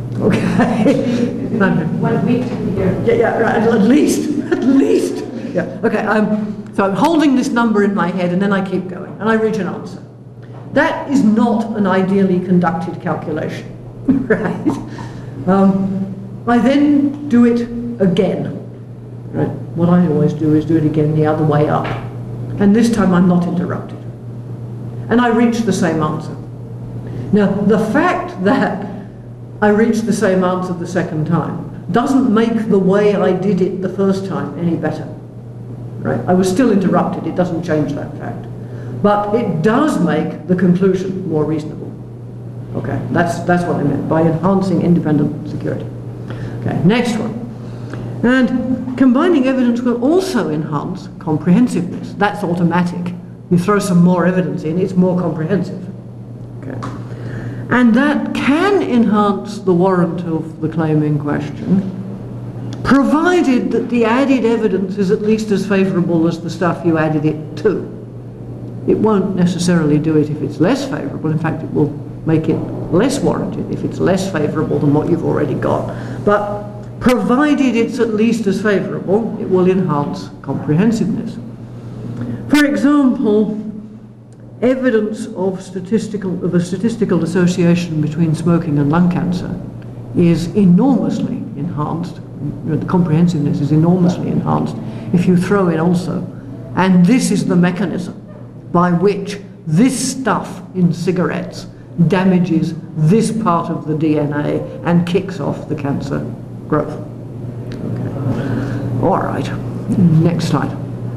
Okay? One week to the year. Yeah, yeah, right, at least, at least. Yeah, okay, I'm, so I'm holding this number in my head and then I keep going and I reach an answer. That is not an ideally conducted calculation, right? Um, I then do it again. Right. What I always do is do it again the other way up. And this time I'm not interrupted. And I reach the same answer. Now, the fact that I reached the same answer the second time doesn't make the way I did it the first time any better. Right? I was still interrupted. It doesn't change that fact. But it does make the conclusion more reasonable. Okay, that's, that's what I meant by enhancing independent security. Okay, next one. And combining evidence will also enhance comprehensiveness. That's automatic. You throw some more evidence in, it's more comprehensive. Okay. And that can enhance the warrant of the claim in question, provided that the added evidence is at least as favourable as the stuff you added it to. It won't necessarily do it if it's less favourable. In fact, it will make it less warranted if it's less favourable than what you've already got. But provided it's at least as favourable, it will enhance comprehensiveness. For example, evidence of statistical of a statistical association between smoking and lung cancer is enormously enhanced. You know, the comprehensiveness is enormously enhanced if you throw in also, and this is the mechanism by which this stuff in cigarettes damages this part of the D N A and kicks off the cancer growth. Okay. All right, next slide.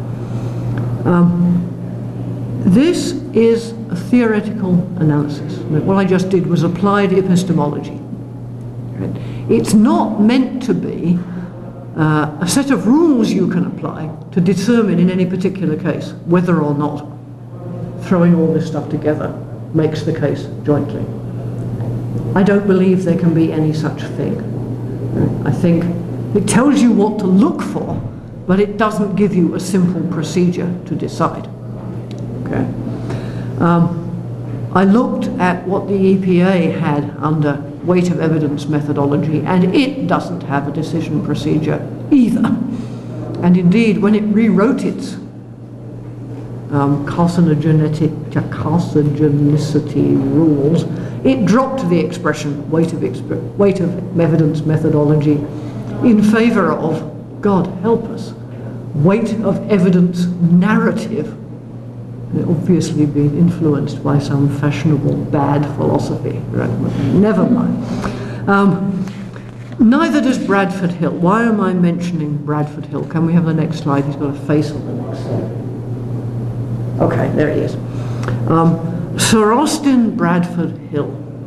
Um, this is a theoretical analysis. What I just did was applied epistemology. Right? It's not meant to be uh, a set of rules you can apply to determine in any particular case whether or not throwing all this stuff together makes the case jointly. I don't believe there can be any such thing. I think it tells you what to look for, but it doesn't give you a simple procedure to decide. Okay. Um, I looked at what the E P A had under weight of evidence methodology, and it doesn't have a decision procedure either. And indeed, when it rewrote its um, carcinogenetic, carcinogenicity rules, it dropped the expression weight of, exp weight of evidence methodology in favor of, God help us, weight of evidence narrative. Obviously being influenced by some fashionable bad philosophy. Right? Never mind. Um, neither does Bradford Hill. Why am I mentioning Bradford Hill? Can we have the next slide? He's got a face on the next slide. Okay, there he is. Um, Sir Austin Bradford Hill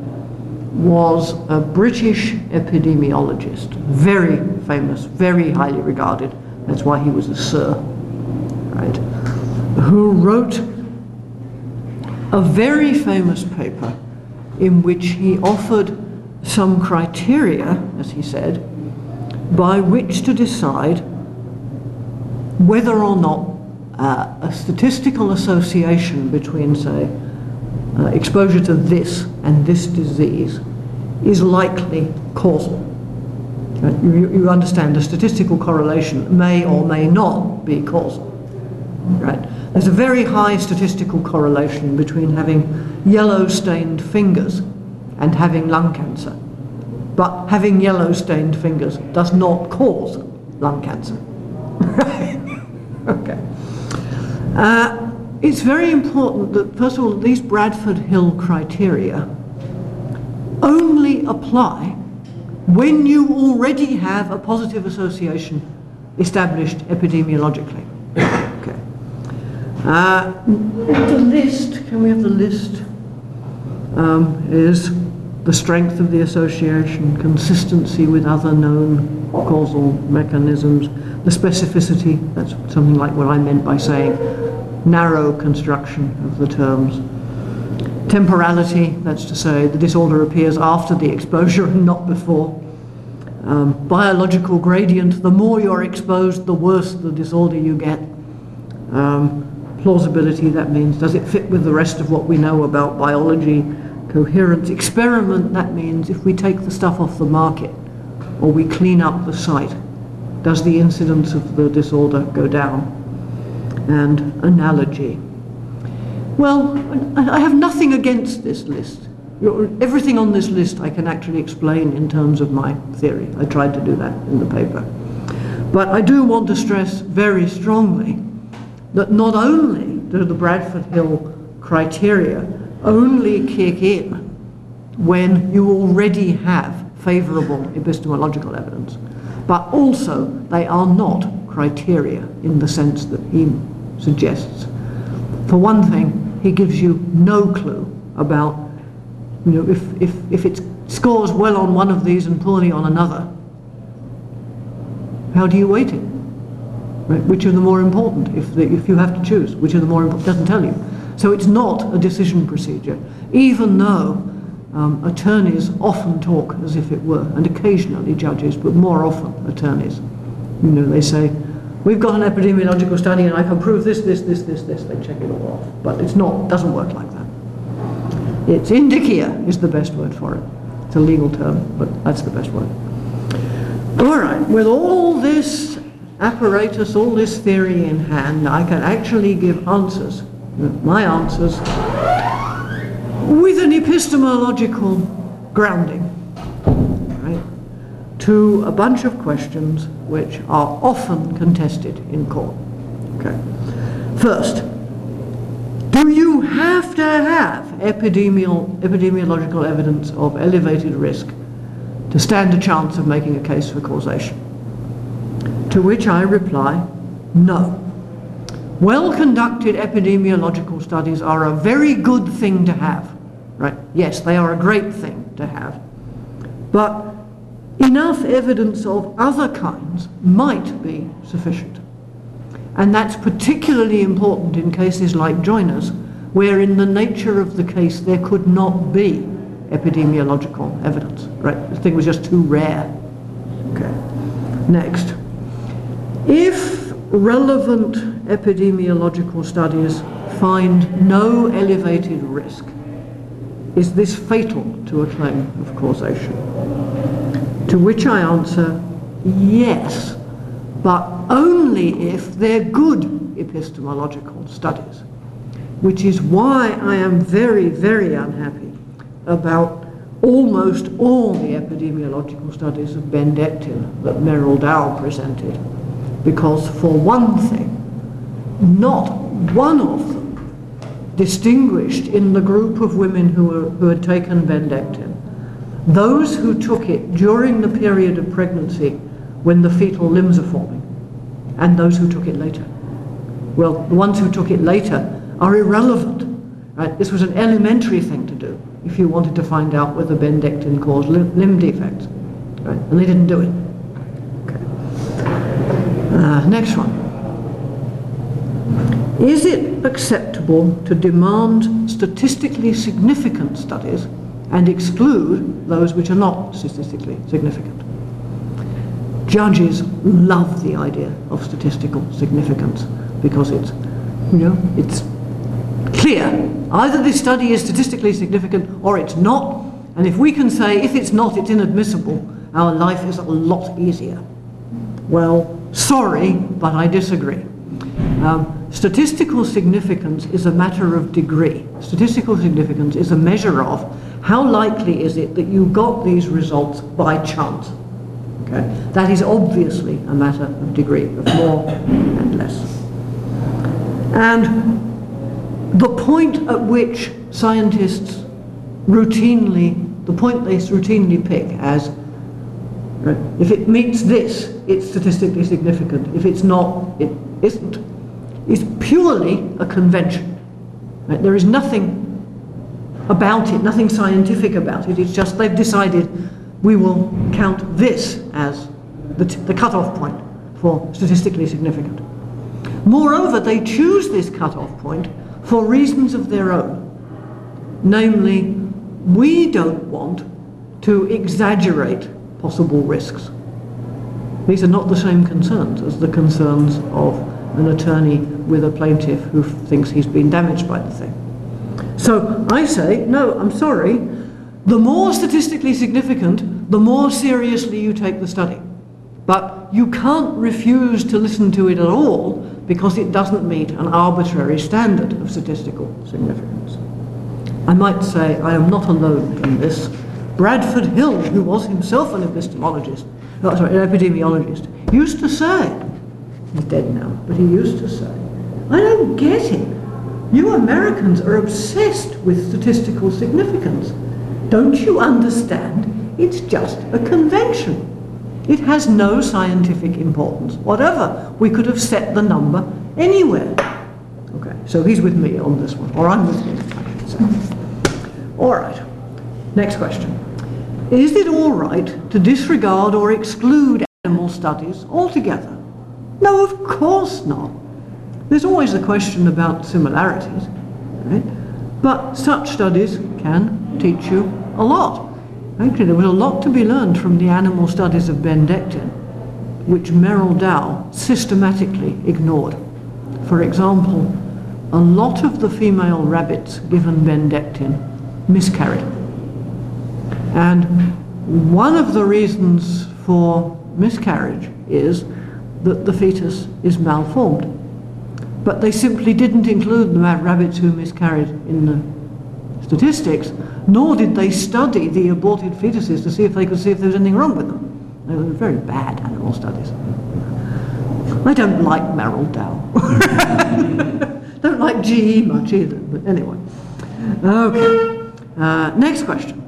was a British epidemiologist, very famous, very highly regarded. That's why he was a Sir, right? Who wrote a very famous paper in which he offered some criteria, as he said, by which to decide whether or not uh, a statistical association between, say, uh, exposure to this and this disease is likely causal. Right? You, you understand a statistical correlation may or may not be causal. Right? There's a very high statistical correlation between having yellow-stained fingers and having lung cancer. But having yellow-stained fingers does not cause lung cancer. Right? Okay. Uh, it's very important that, first of all, these Bradford Hill criteria only apply when you already have a positive association established epidemiologically. Okay. Uh, the list, can we have the list, um, is the strength of the association, consistency with other known causal mechanisms, the specificity, that's something like what I meant by saying narrow construction of the terms, temporality, that's to say the disorder appears after the exposure and not before, um, biological gradient, the more you're exposed, the worse the disorder you get, um, plausibility, that means does it fit with the rest of what we know about biology, coherence, experiment, that means if we take the stuff off the market or we clean up the site, does the incidence of the disorder go down? And analogy. Well, I have nothing against this list. Everything on this list I can actually explain in terms of my theory. I tried to do that in the paper. But I do want to stress very strongly that not only do the Bradford Hill criteria only kick in when you already have favorable epistemological evidence, but also they are not criteria in the sense that he suggests. For one thing, he gives you no clue about, you know, if, if, if it scores well on one of these and poorly on another, how do you weight it? Right? Which are the more important? If, the, if you have to choose, which are the more important, doesn't tell you. So it's not a decision procedure, even though um, attorneys often talk as if it were, and occasionally judges, but more often attorneys. You know, they say, we've got an epidemiological study and I can prove this, this, this, this, this. They check it all off. But it's not, doesn't work like that. It's indicia is the best word for it. It's a legal term, but that's the best word. All right, with all this apparatus, all this theory in hand, I can actually give answers, my answers, with an epistemological grounding, right, to a bunch of questions which are often contested in court. Okay. First, do you have to have epidemiol, epidemiological evidence of elevated risk to stand a chance of making a case for causation? To which I reply, no. Well-conducted epidemiological studies are a very good thing to have, right? Yes, they are a great thing to have. But enough evidence of other kinds might be sufficient. And that's particularly important in cases like Joiner's, where in the nature of the case there could not be epidemiological evidence, right? The thing was just too rare. Okay. Next. If relevant epidemiological studies find no elevated risk, is this fatal to a claim of causation? To which I answer, yes, but only if they're good epistemological studies, which is why I am very, very unhappy about almost all the epidemiological studies of Bendectin that Merrill Dow presented, because for one thing, not one of them distinguished in the group of women who, were, who had taken Bendectin those who took it during the period of pregnancy when the fetal limbs are forming, and those who took it later. Well, the ones who took it later are irrelevant. Right? This was an elementary thing to do if you wanted to find out whether bendectin caused limb defects. Right? And they didn't do it. Okay. Uh, next one. Is it acceptable to demand statistically significant studies and exclude those which are not statistically significant? Judges love the idea of statistical significance because it's, you know, it's clear. Either this study is statistically significant or it's not, and if we can say if it's not, it's inadmissible, our life is a lot easier. Well, sorry, but I disagree. Um, statistical significance is a matter of degree. Statistical significance is a measure of how likely is it that you got these results by chance. Okay? That is obviously a matter of degree, of more and less. And the point at which scientists routinely, the point they routinely pick as, right, if it meets this, it's statistically significant. If it's not, it isn't, is purely a convention. Right? There is nothing about it, nothing scientific about it. It's just they've decided we will count this as the, t the cutoff point for statistically significant. Moreover, they choose this cutoff point for reasons of their own. Namely, we don't want to exaggerate possible risks. These are not the same concerns as the concerns of an attorney with a plaintiff who thinks he's been damaged by the thing. So I say, no, I'm sorry, the more statistically significant, the more seriously you take the study. But you can't refuse to listen to it at all because it doesn't meet an arbitrary standard of statistical significance. I might say I am not alone in this. Bradford Hill, who was himself an epistemologist, oh, sorry, an epidemiologist, used to say, he's dead now, but he used to say, I don't get it. You Americans are obsessed with statistical significance. Don't you understand? It's just a convention. It has no scientific importance whatever. We could have set the number anywhere. Okay, so he's with me on this one, or I'm with him, I should say. All right, next question. Is it all right to disregard or exclude animal studies altogether? No, of course not. There's always the question about similarities, right? But such studies can teach you a lot. Actually, there was a lot to be learned from the animal studies of bendectin, which Merrill Dow systematically ignored. For example, a lot of the female rabbits given bendectin miscarried. And one of the reasons for miscarriage is that the fetus is malformed. But they simply didn't include the rabbits who miscarried in the statistics, nor did they study the aborted fetuses to see if they could see if there was anything wrong with them. They were very bad animal studies. I don't like Merrill Dow. Don't like G E much either, but anyway. Okay, uh, next question.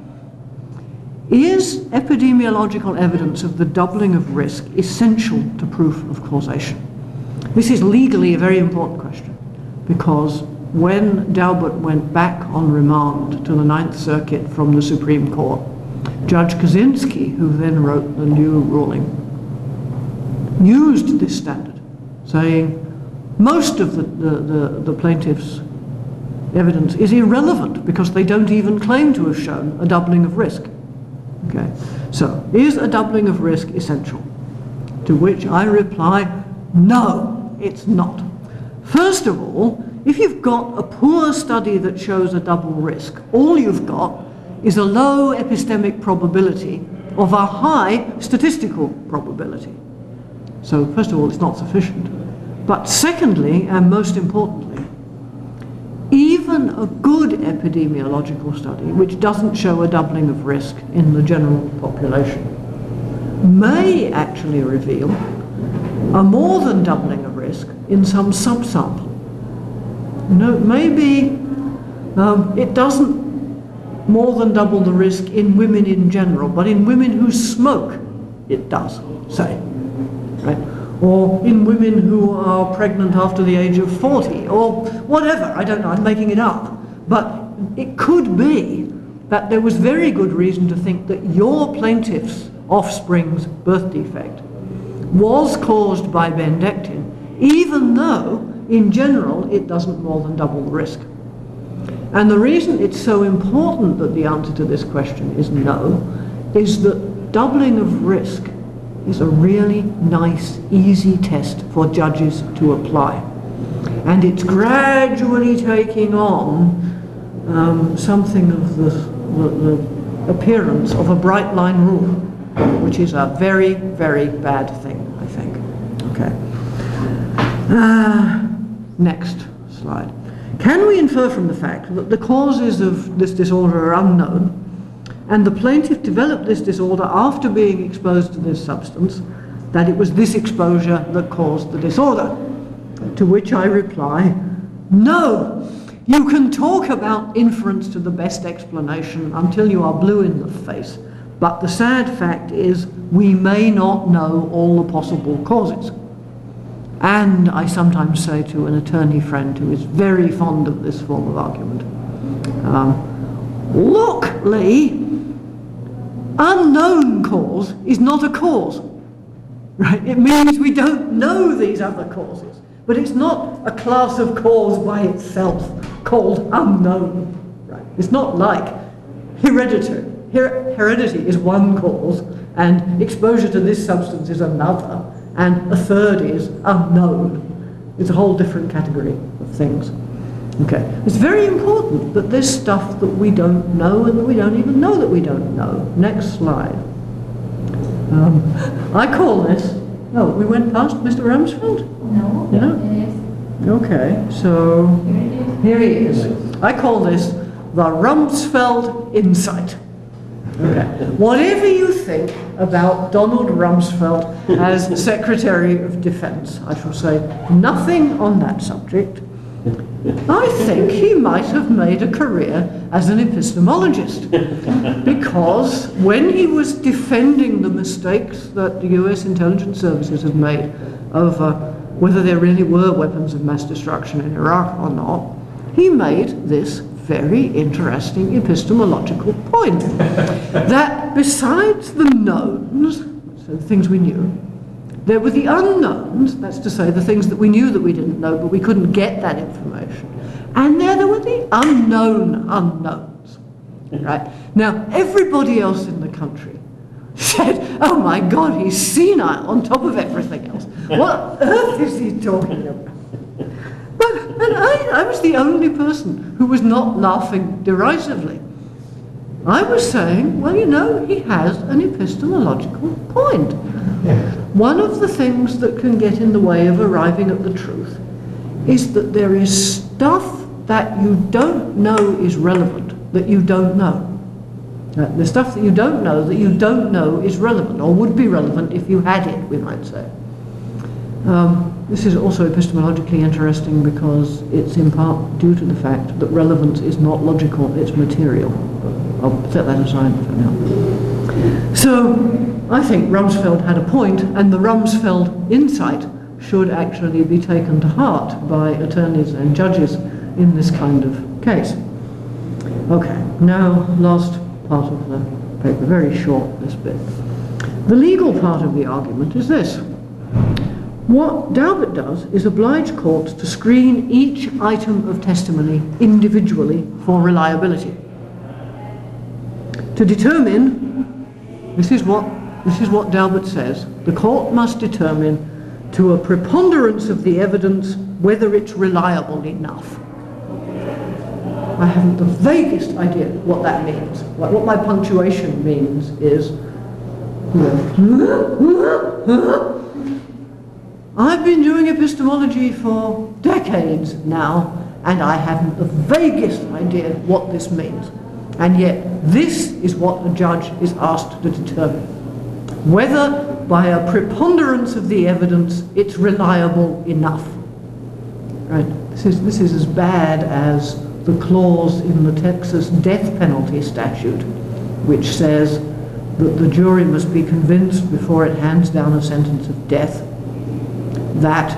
Is epidemiological evidence of the doubling of risk essential to proof of causation? This is legally a very important question, because when Daubert went back on remand to the Ninth Circuit from the Supreme Court, Judge Kaczynski, who then wrote the new ruling, used this standard, saying most of the, the, the, the plaintiff's evidence is irrelevant because they don't even claim to have shown a doubling of risk. Okay, so is a doubling of risk essential? To which I reply, no, it's not. First of all, if you've got a poor study that shows a double risk, all you've got is a low epistemic probability of a high statistical probability. So first of all, it's not sufficient. But secondly, and most importantly, even a good epidemiological study, which doesn't show a doubling of risk in the general population, may actually reveal a more than doubling of risk in some subsample. You know, maybe um, it doesn't more than double the risk in women in general, but in women who smoke, it does, say, right? Or in women who are pregnant after the age of forty, or whatever, I don't know, I'm making it up. But it could be that there was very good reason to think that your plaintiff's offspring's birth defect was caused by bendectin, even though, in general, it doesn't more than double the risk. And the reason it's so important that the answer to this question is no, is that doubling of risk is a really nice, easy test for judges to apply. And it's gradually taking on um, something of the, the, the appearance of a bright line rule, which is a very, very bad thing, I think. Okay. Uh, next slide. Can we infer from the fact that the causes of this disorder are unknown, and the plaintiff developed this disorder after being exposed to this substance, that it was this exposure that caused the disorder? To which I reply, no! You can talk about inference to the best explanation until you are blue in the face, but the sad fact is we may not know all the possible causes. And I sometimes say to an attorney friend who is very fond of this form of argument, um, look, Lee, unknown cause is not a cause, right? It means we don't know these other causes, but it's not a class of cause by itself called unknown, right? It's not like hereditary. Her heredity is one cause, and exposure to this substance is another, and a third is unknown. It's a whole different category of things. Okay, it's very important that there's stuff that we don't know and that we don't even know that we don't know. Next slide. Um, I call this, oh, we went past Mister Rumsfeld? No, No? it is. Okay, so Here it is. here he is. I call this the Rumsfeld Insight. Okay. Whatever you think about Donald Rumsfeld as Secretary of Defense, I shall say nothing on that subject. I think he might have made a career as an epistemologist, because when he was defending the mistakes that the U S intelligence services have made over whether there really were weapons of mass destruction in Iraq or not, he made this very interesting epistemological point, that besides the knowns, so the things we knew, there were the unknowns, that's to say the things that we knew that we didn't know, but we couldn't get that information. And there, there were the unknown unknowns, right? Now, everybody else in the country said, oh my God, he's senile on top of everything else. What on earth is he talking about? But, and I, I was the only person who was not laughing derisively. I was saying, well, you know, he has an epistemological point. One of the things that can get in the way of arriving at the truth is that there is stuff that you don't know is relevant, that you don't know. Uh, the stuff that you don't know that you don't know is relevant, or would be relevant if you had it, we might say. Um, this is also epistemologically interesting because it's in part due to the fact that relevance is not logical, it's material. I'll set that aside for now. So, I think Rumsfeld had a point, and the Rumsfeld insight should actually be taken to heart by attorneys and judges in this kind of case. Okay, now last part of the paper, very short this bit. The legal part of the argument is this. What Daubert does is oblige courts to screen each item of testimony individually for reliability. To determine, this is what This is what Daubert says, the court must determine to a preponderance of the evidence whether it's reliable enough. I haven't the vaguest idea what that means. Like, what my punctuation means is, you know, I've been doing epistemology for decades now, and I haven't the vaguest idea what this means. And yet, this is what a judge is asked to determine. Whether, by a preponderance of the evidence, it's reliable enough. Right? This is, this is as bad as the clause in the Texas death penalty statute which says that the jury must be convinced before it hands down a sentence of death that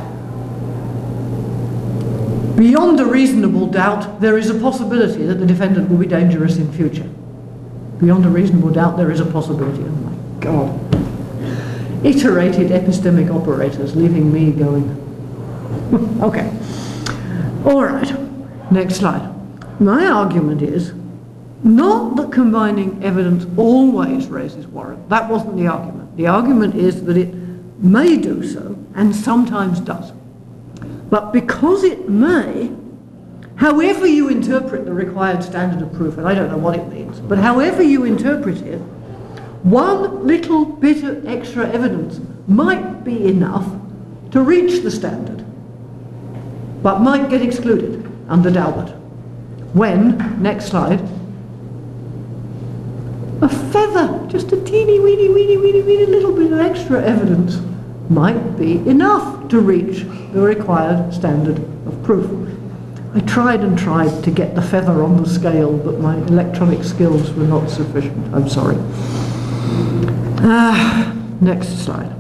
beyond a reasonable doubt there is a possibility that the defendant will be dangerous in future. Beyond a reasonable doubt there is a possibility. Oh my God. Iterated epistemic operators leaving me going. Okay. All right. Next slide. My argument is not that combining evidence always raises warrant. That wasn't the argument. The argument is that it may do so and sometimes does. But because it may, however you interpret the required standard of proof, and I don't know what it means, but however you interpret it, one little bit of extra evidence might be enough to reach the standard, but might get excluded under Daubert. When, next slide, a feather, just a teeny weeny weeny weeny weeny little bit of extra evidence might be enough to reach the required standard of proof. I tried and tried to get the feather on the scale, but my electronic skills were not sufficient. I'm sorry. Uh, next slide.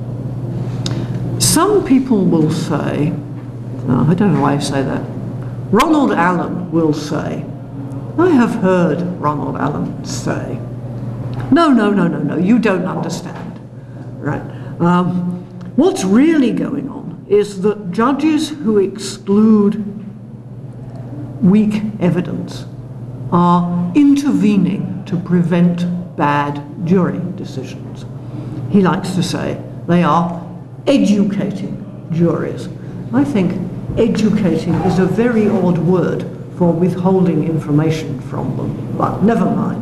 Some people will say, oh, I don't know why I say that. Ronald Allen will say, I have heard Ronald Allen say, no, no, no, no, no, you don't understand. Right. Um, what's really going on is that judges who exclude weak evidence are intervening to prevent bad jury decisions. He likes to say they are educating juries. I think educating is a very odd word for withholding information from them, but never mind.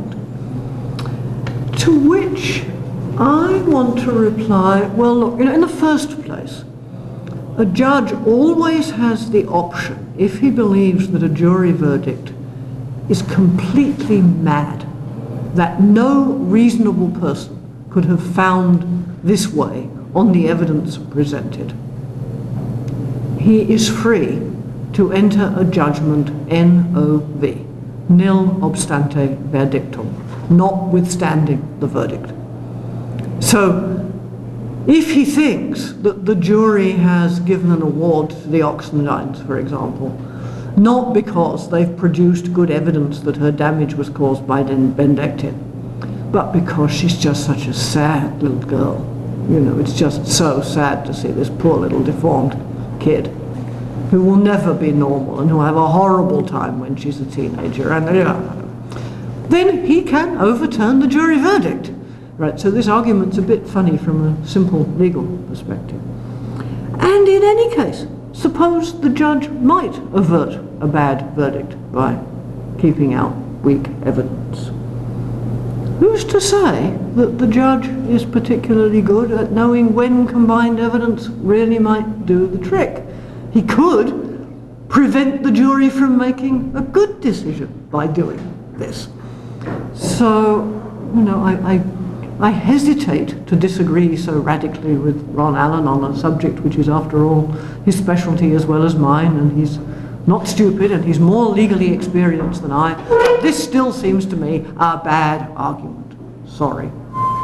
To which I want to reply, well, look, you know, in the first place, a judge always has the option, if he believes that a jury verdict is completely mad, that no reasonable person could have found this way on the evidence presented, he is free to enter a judgment N O V, nil obstante verdictum, notwithstanding the verdict. So, if he thinks that the jury has given an award to the Oxendines, for example, not because they've produced good evidence that her damage was caused by Bendectin, but because she's just such a sad little girl. You know, it's just so sad to see this poor little deformed kid who will never be normal and who will have a horrible time when she's a teenager. And you know, then he can overturn the jury verdict. Right, so this argument's a bit funny from a simple legal perspective. And in any case, suppose the judge might avert a bad verdict by keeping out weak evidence. Who's to say that the judge is particularly good at knowing when combined evidence really might do the trick? He could prevent the jury from making a good decision by doing this. So, you know, I, I I hesitate to disagree so radically with Ron Allen on a subject which is, after all, his specialty as well as mine, and he's not stupid and he's more legally experienced than I. This still seems to me a bad argument. Sorry.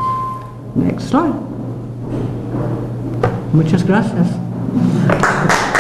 Next slide. Muchas gracias.